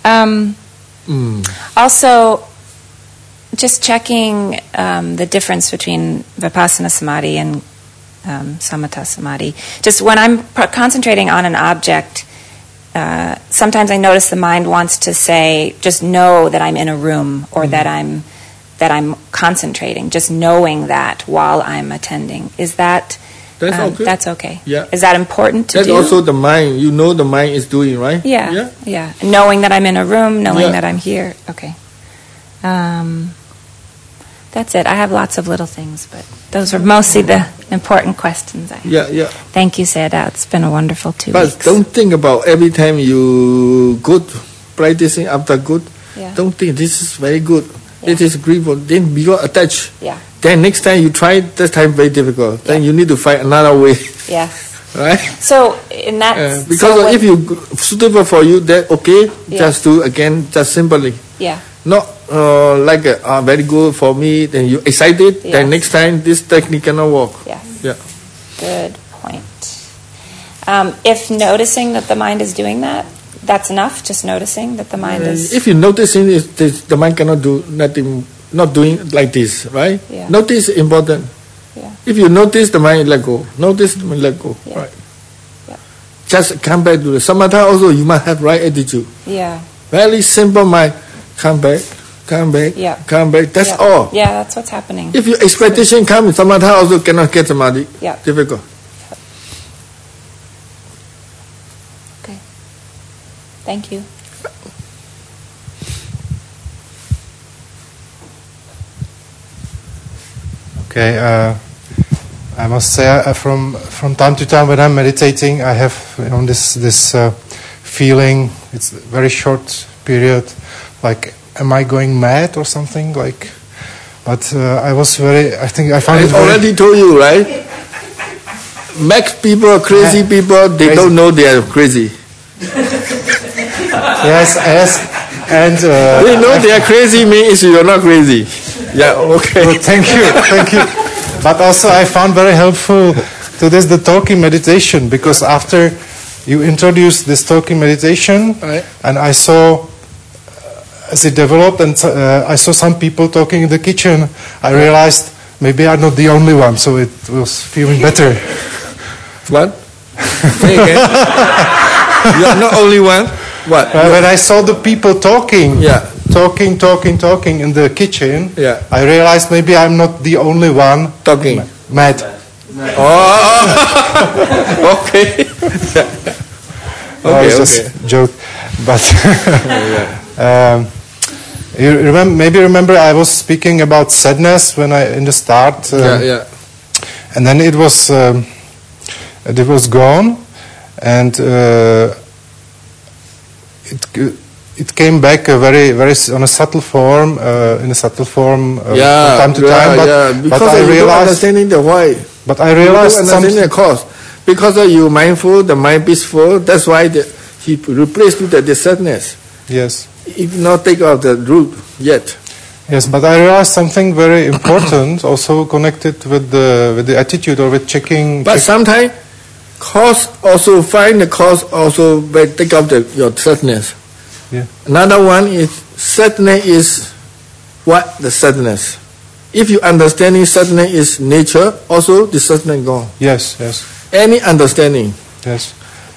Also, just checking the difference between Vipassana Samadhi and Samatha Samadhi. Just when I'm concentrating on an object, sometimes I notice the mind wants to say, just know that I'm in a room, or that I'm concentrating, just knowing that while I'm attending. Is that... That's okay. Yeah. Is that important to do? That's also the mind. You know the mind is doing, right? Yeah. Knowing that I'm in a room, knowing that I'm here. Okay. That's it. I have lots of little things, but those were mostly the important questions I had. Yeah. Thank you, Sayadaw. It's been a wonderful 2 weeks. But don't think about every time you good practicing after good. Yeah. Don't think this is very good. This is agreeable. Then you got attached. Yeah. Then next time you try, this time very difficult. Then you need to find another way. Yeah. Right? So in that... because if you suitable for you, that okay, just do again, just simply. Yeah. Not like very good for me, then you excited, then next time this technique cannot work. Yes. Yeah. Good point. If noticing that the mind is doing that, that's enough, just noticing that the mind is... If you noticing the mind cannot do nothing, not doing like this, right? Yeah. Notice is important. Yeah. If you notice the mind, let go. Notice the mind, let go. Yeah. Right. Yeah. Just come back to the samatha also, you must have right attitude. Yeah. Very simple mind. Come back, come back. That's all. Yeah, that's what's happening. If your expectation comes, samatha also cannot get samadhi. Yeah. Difficult. Okay. Thank you. Okay, I must say from time to time when I'm meditating, I have this feeling. It's a very short period, like am I going mad or something like? But I think I found it. I already told you, right? Max people, crazy people, they don't know they are crazy. Yes, and they know they are crazy means you are not crazy. Yeah, okay. Well, thank you. But also I found very helpful to the talking meditation, because after you introduced this talking meditation, and I saw as it developed, and I saw some people talking in the kitchen, I realized maybe I'm not the only one, so it was feeling better. What? Say again. You are not only one. What? When I saw the people talking, talking in the kitchen, I realized maybe I'm not the only one talking. Mad. Oh, okay. Okay, just joke, but you remember I was speaking about sadness when in the start, and then it was gone, and it came back very on a subtle form, from time to time. But I realized understanding the why. But I realized understanding the cause. Because you mindful, the mind peaceful. That's why he replaced with the sadness. Yes. If not take out the root yet. Yes, but I realized something very important, also connected with the attitude or with checking. But sometimes cause also find the cause also by take out your sadness. Yeah. Another one is sadness is what the sadness. If you understanding sadness is nature, also the sadness gone. Yes. Any understanding. Yes.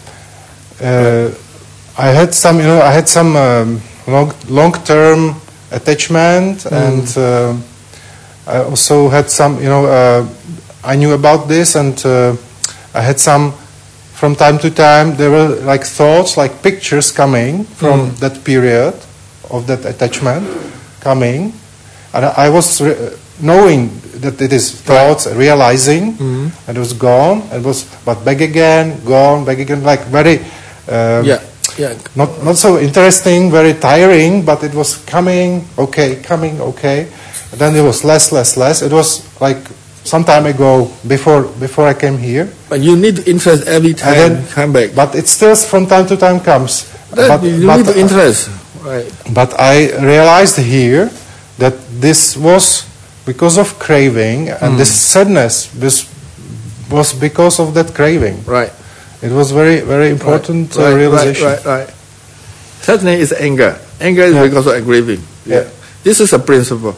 I had some long-term attachment, and I also had some, I knew about this, and I had some, from time to time, there were like thoughts, like pictures coming from that period of that attachment coming, And I was knowing that it is thoughts, realizing, and it was gone, but back again, gone, back again, like very, not so interesting, very tiring, but it was coming, okay. And then it was less. It was like some time ago, before I came here. But you need interest every time then, come back. But it still from time to time comes. You need interest. Right. But I realized here that this was because of craving, and this sadness was because of that craving. Right. It was very, very important realization. Right. Sadness is anger. Anger is because of craving. Yeah. This is a principle.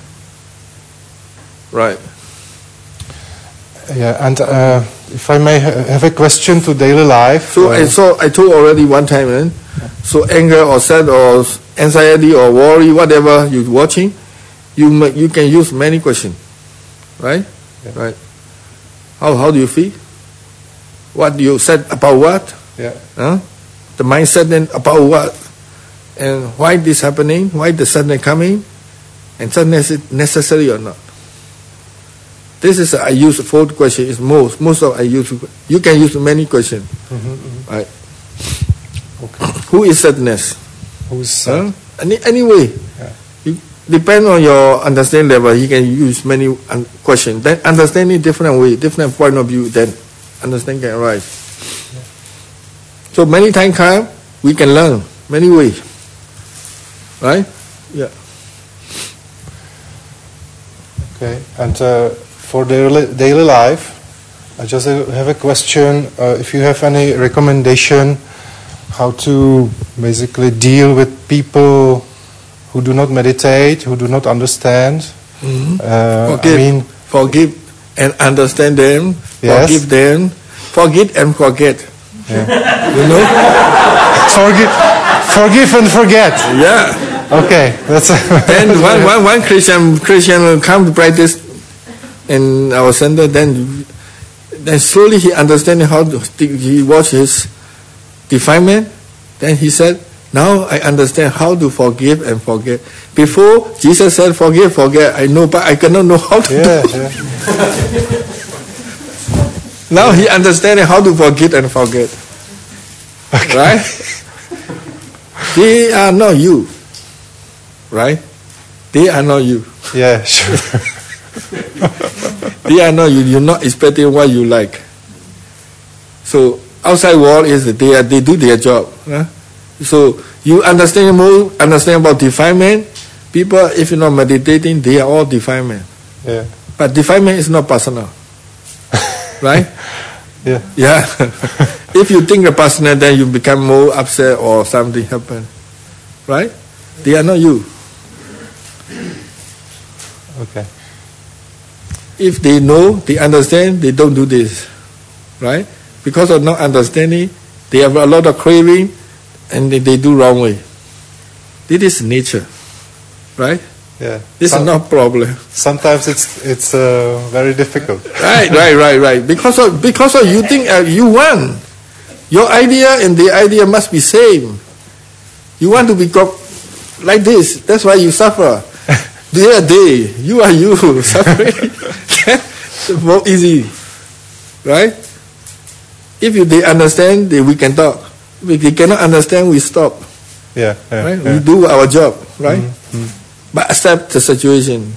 Right. Yeah, and if I may have a question to daily life. So I told already one time. So anger or sad or anxiety or worry, whatever you're watching, you can use many questions, right? Yeah. Right. How do you feel? What you said about what? Yeah. The mindset then about what? And why this happening? Why the sadness coming? And sadness is necessary or not? This is I use 4 questions. It's most of I use. You can use many questions, right? Okay. Who is sadness? Who is sad? Anyway, depend on your understanding level. You can use many questions. Then understanding different way, different point of view. Then understanding can arise. Yeah. So many times come, we can learn many ways, right? Yeah. Okay, and for daily life, I just have a question. If you have any recommendation, how to basically deal with people who do not meditate, who do not understand. Forgive and understand them. Yes. Forgive them. Forget and forget. Yeah. You know? Forgive and forget. Yeah. Okay. That's. And one Christian come to practice in our center. Then slowly he understands how he watch his defilement. Then he said, now I understand how to forgive and forget. Before, Jesus said, forgive, forget. I know, but I cannot know how to do it. Now he understands how to forget and forget. Okay. Right? They are not you. Right? They are not you. Yeah, sure. They are not you. You're not expecting what you like. So, outside world is they do their job. Huh? So you understand about defilement. People, if you're not meditating, they are all defilement. Yeah. But defilement is not personal, right? Yeah. Yeah. If you think a personal, then you become more upset or something happen, right? They are not you. Okay. If they know, they understand, they don't do this, right? Because of not understanding, they have a lot of craving, and they do wrong way. This is nature, right? Yeah. This is not problem. Sometimes it's very difficult. Right. Because of you think you want. Your idea and the idea must be same. You want to be like this. That's why you suffer. They are they. You are you suffering. It's more easy, right? If they understand, we can talk. If they cannot understand, we stop. Yeah. Right? Yeah. We do our job, right? But accept the situation.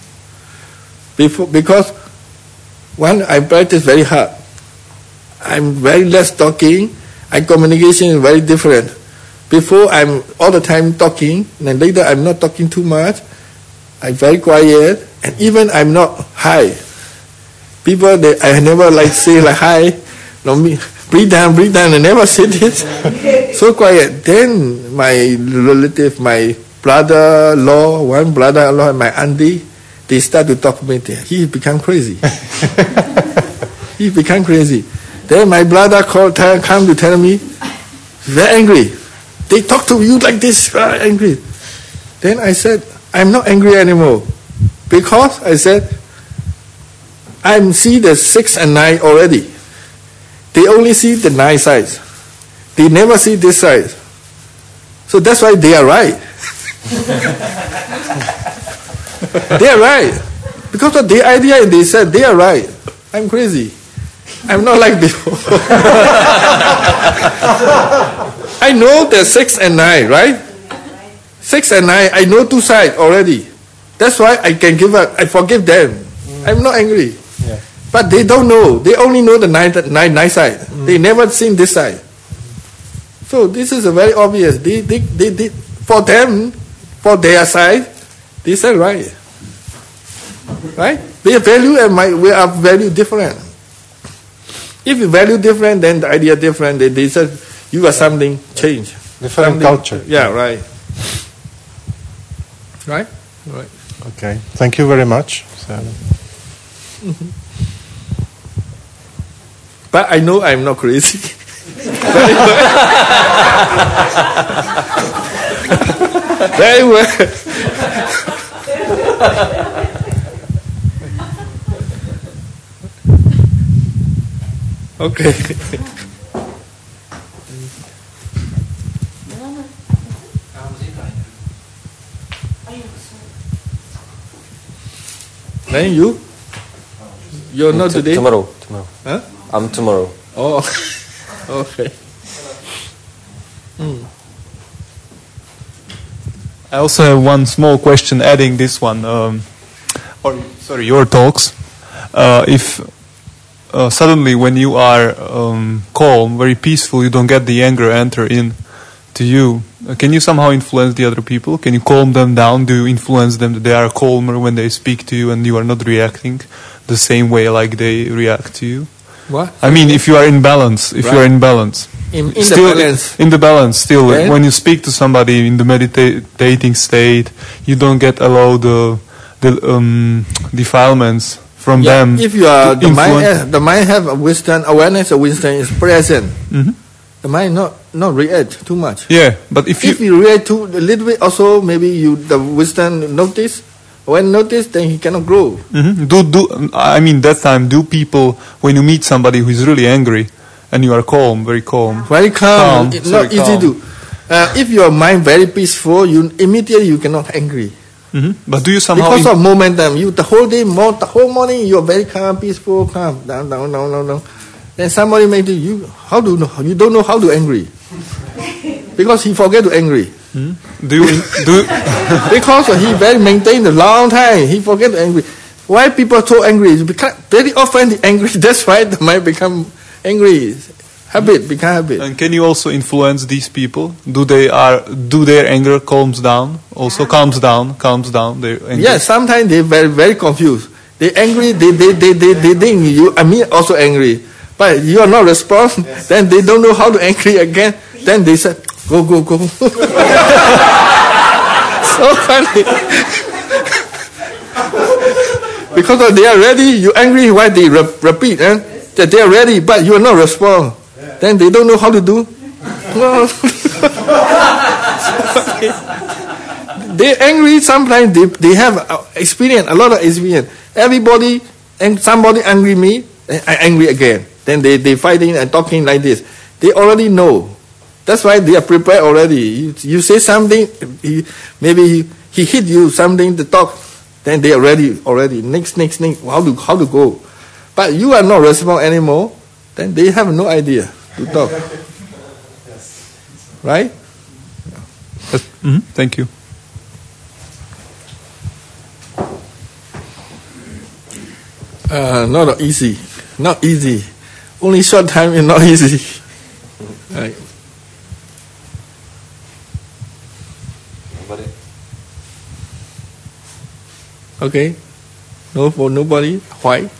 Because when I practice very hard, I'm very less talking, and communication is very different. Before I'm all the time talking, and later I'm not talking too much. I'm very quiet, and even I'm not high. People that I never say hi, breathe down, I never say this. So quiet. Then my relative, my brother-in-law, one brother-in-law and my auntie, they start to talk to me. He become crazy. He become crazy. Then my brother come to tell me, very angry. They talk to you like this, very angry. Then I said, I'm not angry anymore. Because I said, I see the 6 and 9 already. They only see the 9 sides. They never see this side. So that's why they are right. They are right. Because of the idea they said, they are right. I'm crazy. I'm not like before. I know the 6 and 9, right? 6 and 9, I know two sides already. That's why I can give up. I forgive them. I'm not angry. Yeah. But they don't know. They only know the nine side. They never seen this side. So this is a very obvious. They for them, for their side, they said right. Right? Their value and we are value different. If you value different, then the idea different. They said you are something change. Different culture. Yeah, right. Right? Right. Okay. Thank you very much. But I know I'm not crazy. Very well. Okay. Then you're not today? Tomorrow. Huh? I'm tomorrow. Oh, okay. I also have one small question adding this one, your talks. If suddenly when you are calm, very peaceful, you don't get the anger enter in to you, can you somehow influence the other people? Can you calm them down? Do you influence them that they are calmer when they speak to you and you are not reacting the same way like they react to you? What? I mean, if you are in balance, Right. you are in balance. In Still, the balance. in the balance, still, Then? when you speak to somebody in the meditating state, you don't get allowed the defilements from them. If you are to the influence- mind have a wisdom, awareness of wisdom is present. Mhm. The mind not react too much. Yeah, but if you react too a little bit, also maybe the wisdom notice. When notice, then he cannot grow. I mean, that time, do people, when you meet somebody who is really angry, and you are calm, very calm. Very calm. It's not very easy calm. to. If your mind very peaceful, you immediately you cannot angry. But do you somehow because of momentum, you the whole day, the whole morning you are very calm, peaceful, calm, down. Then somebody may do you. How do you don't know how to angry? Because he forget to angry. Because he very maintained a long time, he forget to angry. Why people so angry? Because very often the angry. That's why the mind become angry. Become habit. And can you also influence these people? Do their anger calms down? Also calms down their anger? Yes, sometimes they very very confused. They angry. They think you. I mean also angry, but you are not respond. Yes. Then they don't know how to angry again. Then they say go. So funny. Because they are ready. You angry. Why they repeat? That they are ready, but you are not respond. Then they don't know how to do. No. They angry. Sometimes they have experience, a lot of experience. Everybody and somebody angry me, I angry again. Then they fighting and talking like this. They already know. That's why they are prepared already. You say something, maybe he hit you something to talk, then they are ready already. Next. How to go? But you are not responsible anymore. Then they have no idea to talk. Right? Thank you. Not easy. Only short time is not easy. Right. Nobody? Okay. No for nobody. Why?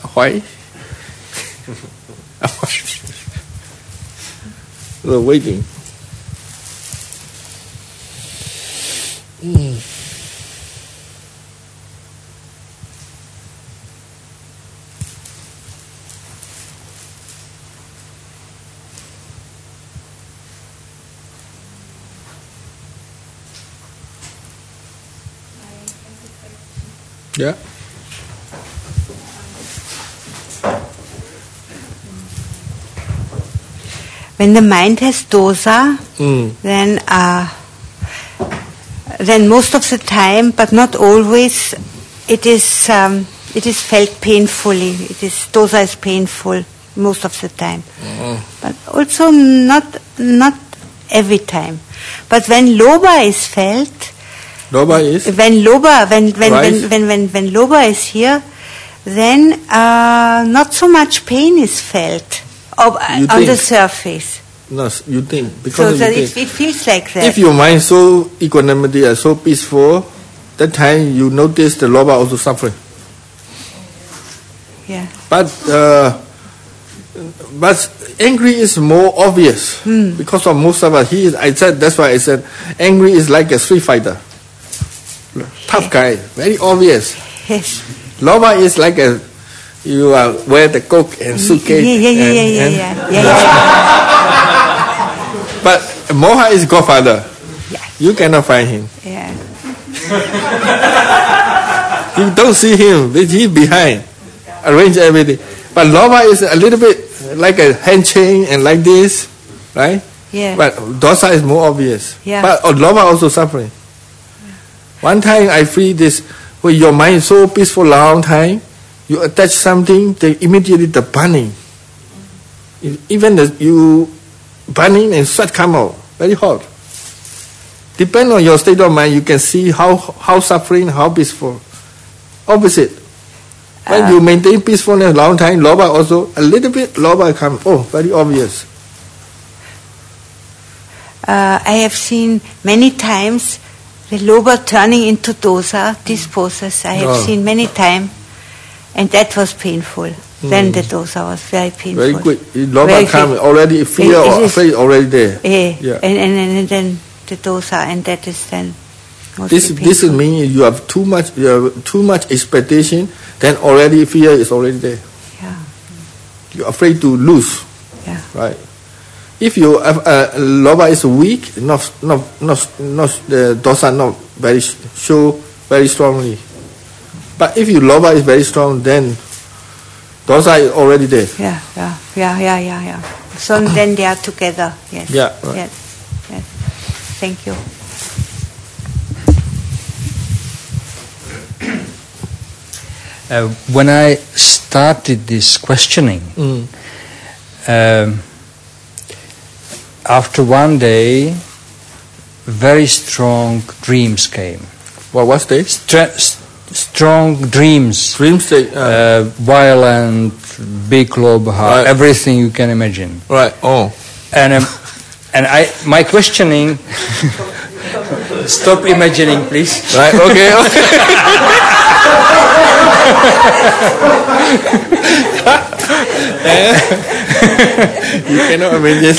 We're waiting. Yeah. When the mind has dosa, then most of the time, but not always, it is felt painfully. Dosa is painful most of the time, but also not every time. But when lobha is felt, when lobha is here, then not so much pain is felt on the surface. No, you think because so it feels like that. If your mind so equanimity and so peaceful, that time you notice the lobha also suffering. Yeah. But angry is more obvious because of most of us. That's why I said angry is like a street fighter, tough guy, very obvious. Yes. Lobha is like you wear the coke and suitcase. Yeah. But Moha is Godfather. Yeah. You cannot find him. Yeah. You don't see him. He's behind. Arrange everything. But lobha is a little bit like a hand chain and like this, right? Yeah. But dosa is more obvious. Yeah. But lobha also suffering. One time I feel this, when your mind is so peaceful long time, you attach something, then immediately the burning. Even you burning and sweat come out, very hot. Depend on your state of mind, you can see how suffering, how peaceful. Opposite. When you maintain peacefulness long time, lobha also, a little bit lobha come, very obvious. I have seen many times the lobha turning into dosa, this process I have seen many times, and that was painful. Then the dosa was very painful. Very quick. Lobha come already, fear or afraid already there. Yeah. And then the dosa, and that is then this means you have too much expectation, then already fear is already there. Yeah. You're afraid to lose. Yeah. Right. If you lobha is weak, not the dosa not show very strongly. But if your lobha is very strong, then dosa is already there. Yeah. So then they are together. Yes. Yeah. Right. Yes. Thank you. When I started this questioning, after one day, very strong dreams came. What was they? Strong dreams. Dreams, violent, big lobha, everything you can imagine. Right. And my questioning. Stop imagining, please. Right. Okay. You cannot imagine.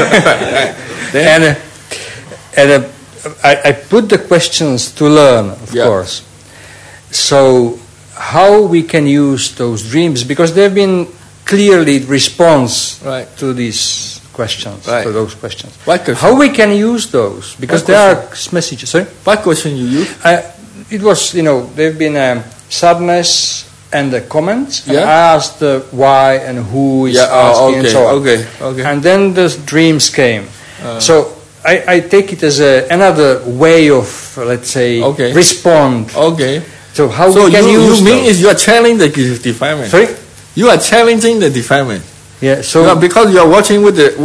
And I put the questions to learn, of course. So, how we can use those dreams, because they've been clearly response to these questions, to those questions. What question? How we can use those, because there are messages. Sorry? What question you use? It was, they've been sadness and the comments. Yeah. And I asked why and who is asking and so on. Okay. And then the dreams came. So I take it as another way of, let's say, respond. Okay. So how we can use you mean is you are challenging the defilement? Sorry? You are challenging the defilement. Yeah. So because you are watching with the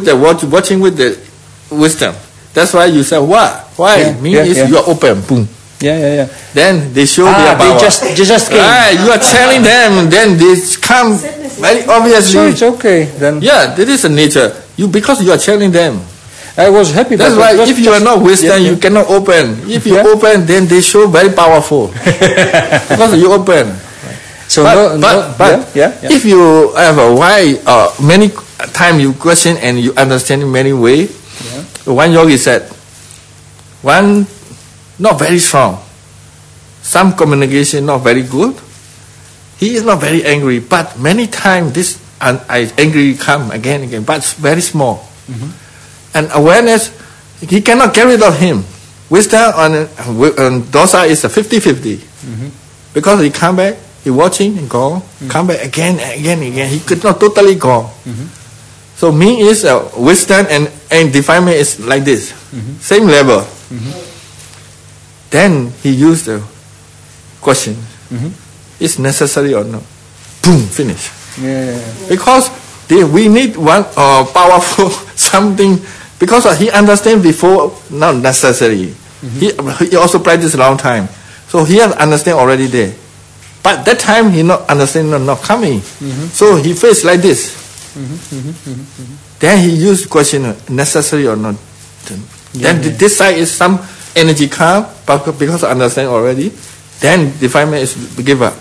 wisdom. That's why you say what? Why? You are open. Boom. Yeah. Then they show their power. They just came. You are telling them. Then they come very obviously. So it's okay then. Yeah, that is the nature. Because you are telling them. I was happy. That's why if you are not wisdom, you cannot open. If you open, then they show very powerful. Because you open. So if you have a why, many times you question and you understand in many ways. One yogi said, one not very strong, some communication not very good. He is not very angry, but many times this angry come again, but very small. And awareness, he cannot get rid of him. Wisdom on dosa is a 50-50. Because he come back, he watching and go, come back again. He could not totally go. So me is wisdom and defilement is like this, same level. Then he used the question, is necessary or not. Boom, finish. Yeah. Because we need one powerful something, because he understand before, not necessary. He also practiced a long time. So he has understand already there. But that time he not understand, not coming. So he faced like this. Then he used question, necessary or not. Then this side is some energy come, but because I understand already, then defilement is give up.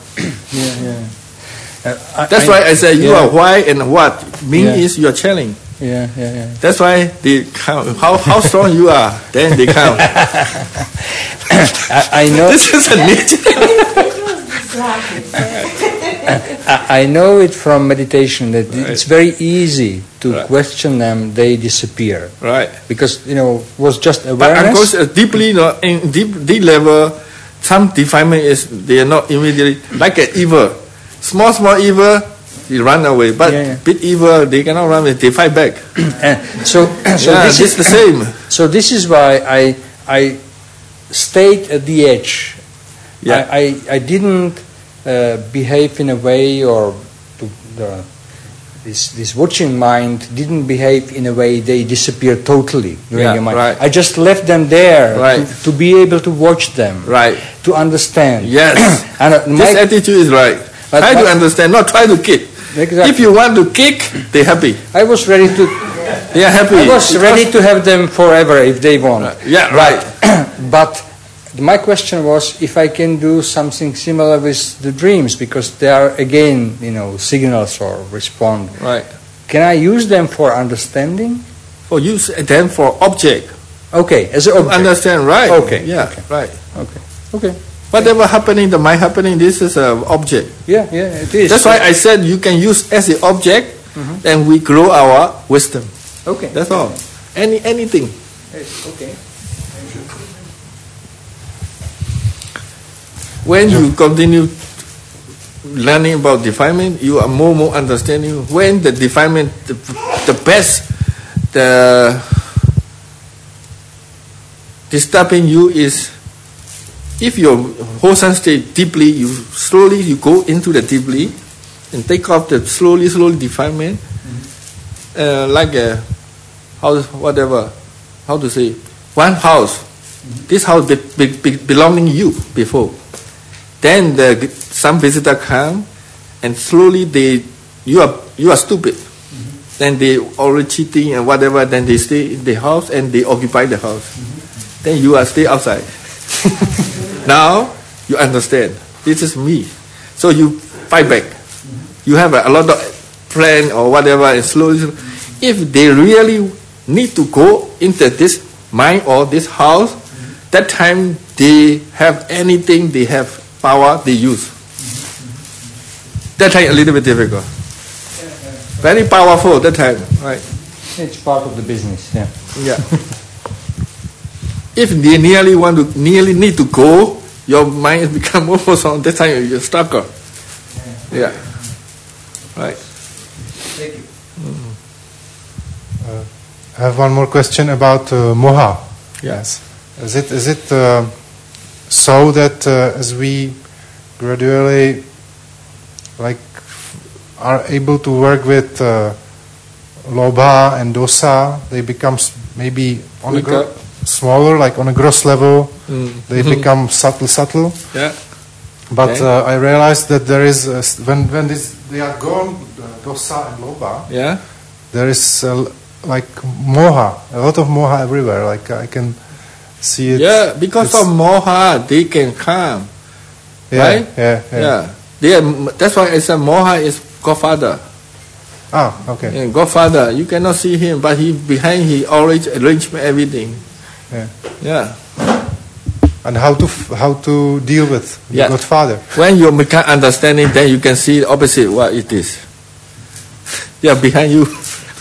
That's why I say you are why and what. Mean is you are challenging. That's why they count. How strong you are, then they count. I know. This is a nature. I know it from meditation that it's very easy to question them. They disappear. Right. Because it was just awareness. But of course, deeply, in deep level, some defilement is they are not immediately like an evil. Small evil, they run away. But big evil, they cannot run away. They fight back. So this is the same. So this is why I stayed at the edge. I didn't behave in a way, or this watching mind didn't behave in a way they disappear totally during your mind. Right. I just left them there to be able to watch them, to understand. Yes, and this attitude is right. Try to understand, not try to kick. Exactly. If you want to kick, they're happy. I was ready to. They are happy. I was ready to have them forever if they want. Right. But my question was if I can do something similar with the dreams, because they are again, signals or respond. Right. Can I use them for understanding? For use them for object. Okay, as an object. Understand, right? Okay. Yeah. Okay. Right. Okay. Whatever happening, the mind happening, this is an object. Yeah, it is. That's why I said you can use as an object, and we grow our wisdom. Okay. That's all. Anything. Yes, okay. When you continue learning about defilement, you are more understanding. When the defilement, the best, the disturbing you is, if your wholesome state deeply, you slowly go into the deeply, and take off the slowly defilement, like a house, whatever, how to say, one house. This house belonging you before. Then some visitor come, and slowly you are stupid. Then they already cheating and whatever. Then they stay in the house and they occupy the house. Then you are stay outside. Now you understand. This is me. So you fight back. You have a lot of plan or whatever, and slowly. If they really need to go into this mind or this house, that time they have anything, they have power, they use. That time a little bit difficult. Very powerful that time, right? It's part of the business, yeah. If they nearly need to go, your mind has become more focused. That time you're stuck. Yeah. Right. Thank you. I have one more question about moha. Yes. Is it so that as we gradually are able to work with lobha and dosa, they become maybe on a smaller, like on a gross level, they become subtle. Yeah. But I realized that there is when they are gone, dosa and lobha. Yeah. There is like moha, a lot of moha everywhere. Like I can see it. Yeah, because of moha, they can come. Right? Yeah. That's why I said moha is Godfather. Ah, okay. Yeah, Godfather, you cannot see him, but he always arranged everything. Yeah. And how to deal with the Godfather? When you become understanding, then you can see the opposite what it is. Yeah, behind you.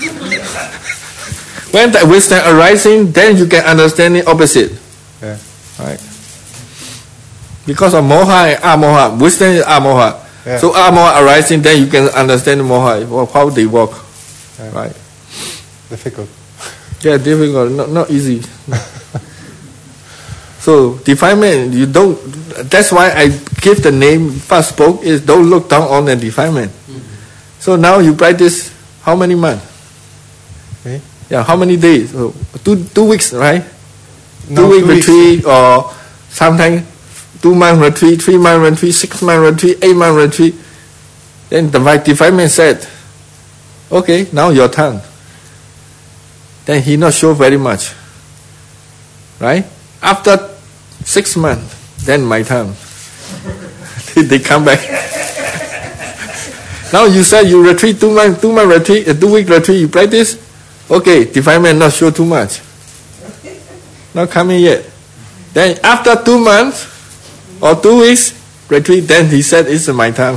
When the wisdom arising, then you can understand the opposite. Yeah. Right. Because of moha and amoha, wisdom is amoha. Yeah. So amoha arising, then you can understand moha, how they work. Yeah. Right. Difficult. Yeah, difficult, not easy. So defilement, you don't. That's why I give the name, first spoke is don't look down on the defilement. So now you practice how many months? Okay. Yeah, how many days? Oh, 2 weeks, right? No, 2 week 2 weeks. retreat, or sometimes 2 month retreat, 3 month retreat, 6 month retreat, 8 month retreat. Then the defilement said, okay, now your turn. Then he not show very much. Right? After 6 months, then my turn. They come back. Now you said you retreat 2 month retreat, a 2 week retreat, you practice. Okay, defilement not show too much. Not coming yet. Then after 2 months or 2 weeks retreat, then he said it's my time.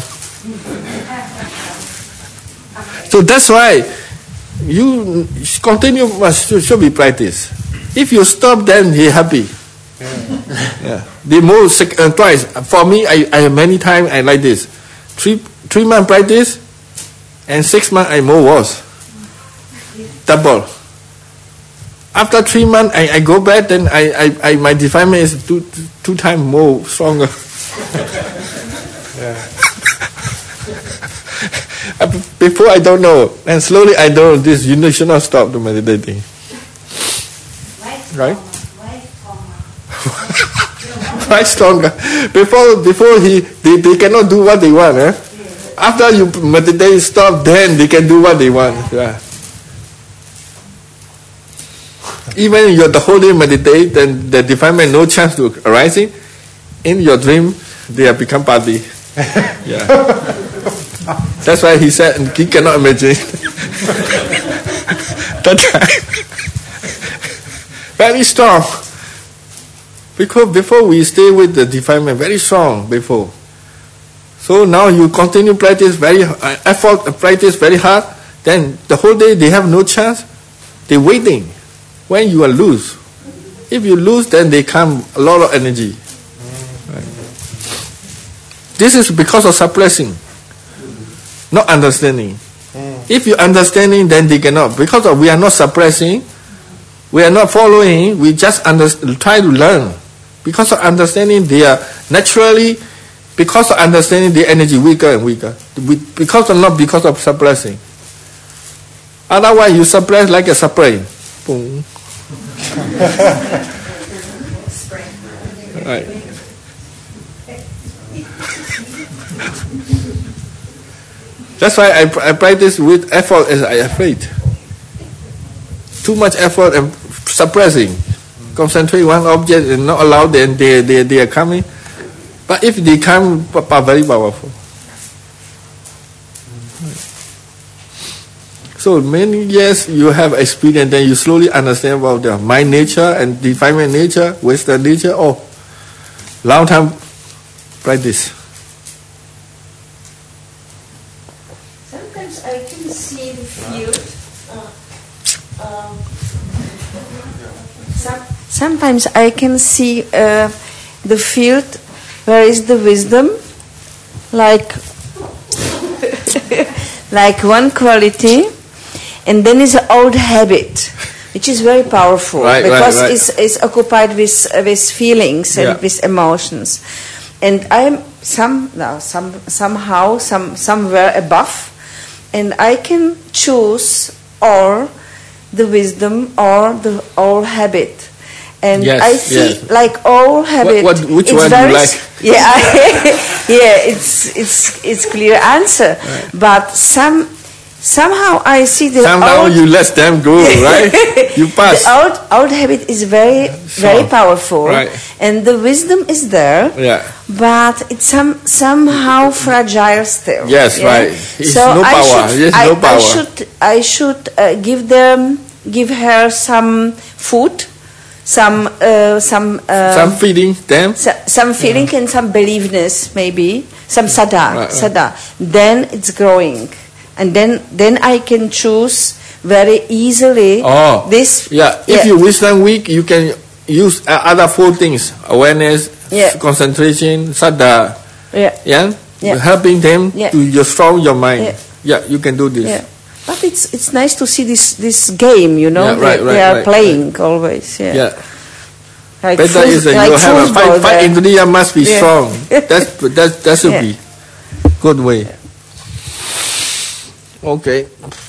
So that's why you continue should be practice. If you stop, then he happy. Yeah. The more twice. For me, I many times I like this. 3 month practice, and 6 months I more worse. Double. After 3 months I go back, then I my defilement is two times more stronger. Before I don't know, and slowly I know this. You should not stop the meditating. Right? Why stronger? Before they cannot do what they want. After you meditate, stop, then they can do what they want. Yeah. Even if you're the whole day meditate, then the defilement no chance to arising. In your dream, they have become party. Yeah. That's why he said he cannot imagine. That time. Very strong. Because before we stay with the defilement, very strong before. So now you continue practice practice very hard, then the whole day they have no chance. They're waiting. When you are loose. If you lose, then they come a lot of energy. Right. This is because of suppressing, not understanding. If you understanding, then they cannot. Because we are not suppressing, we are not following, we just try to learn. Because of understanding, they are naturally, because of understanding, the energy weaker and weaker. Because of suppressing. Otherwise, you suppress like a spray. Boom. Right. That's why I practice with effort as I afraid. Too much effort and suppressing. Concentrate one object and not allow them, they are coming. But if they come, very powerful. So many years you have experience, then you slowly understand about the mind nature and defilement nature, Western nature. Oh, long time practice. Sometimes I can see the field. Sometimes I can see the field where is the wisdom, like one quality, and then is an old habit, which is very powerful because it's occupied with feelings and with emotions, and I'm somehow somewhere above, and I can choose or the wisdom or the old habit. And I see like all habit. Which one do you like? Yeah, it's clear answer. Right. But somehow I see the somehow you let them go, right? You pass. The old habit is very powerful, right. And the wisdom is there. Yeah. But it's somehow fragile still. Yes, yeah? right. It's no power. No power. I should give her some food. Some feeling them, some feeling and some believeness, maybe some sada. Then it's growing, and then I can choose very easily. Oh, this. Yeah. If you wisdom weak, you can use other 4 things: awareness, concentration, sada. Yeah. Helping them to strong your mind. Yeah, you can do this. Yeah. But it's nice to see this game, you know. Yeah, they are playing always. Yeah. Like better is that you have a five indriya must be strong. That should be good way. Okay.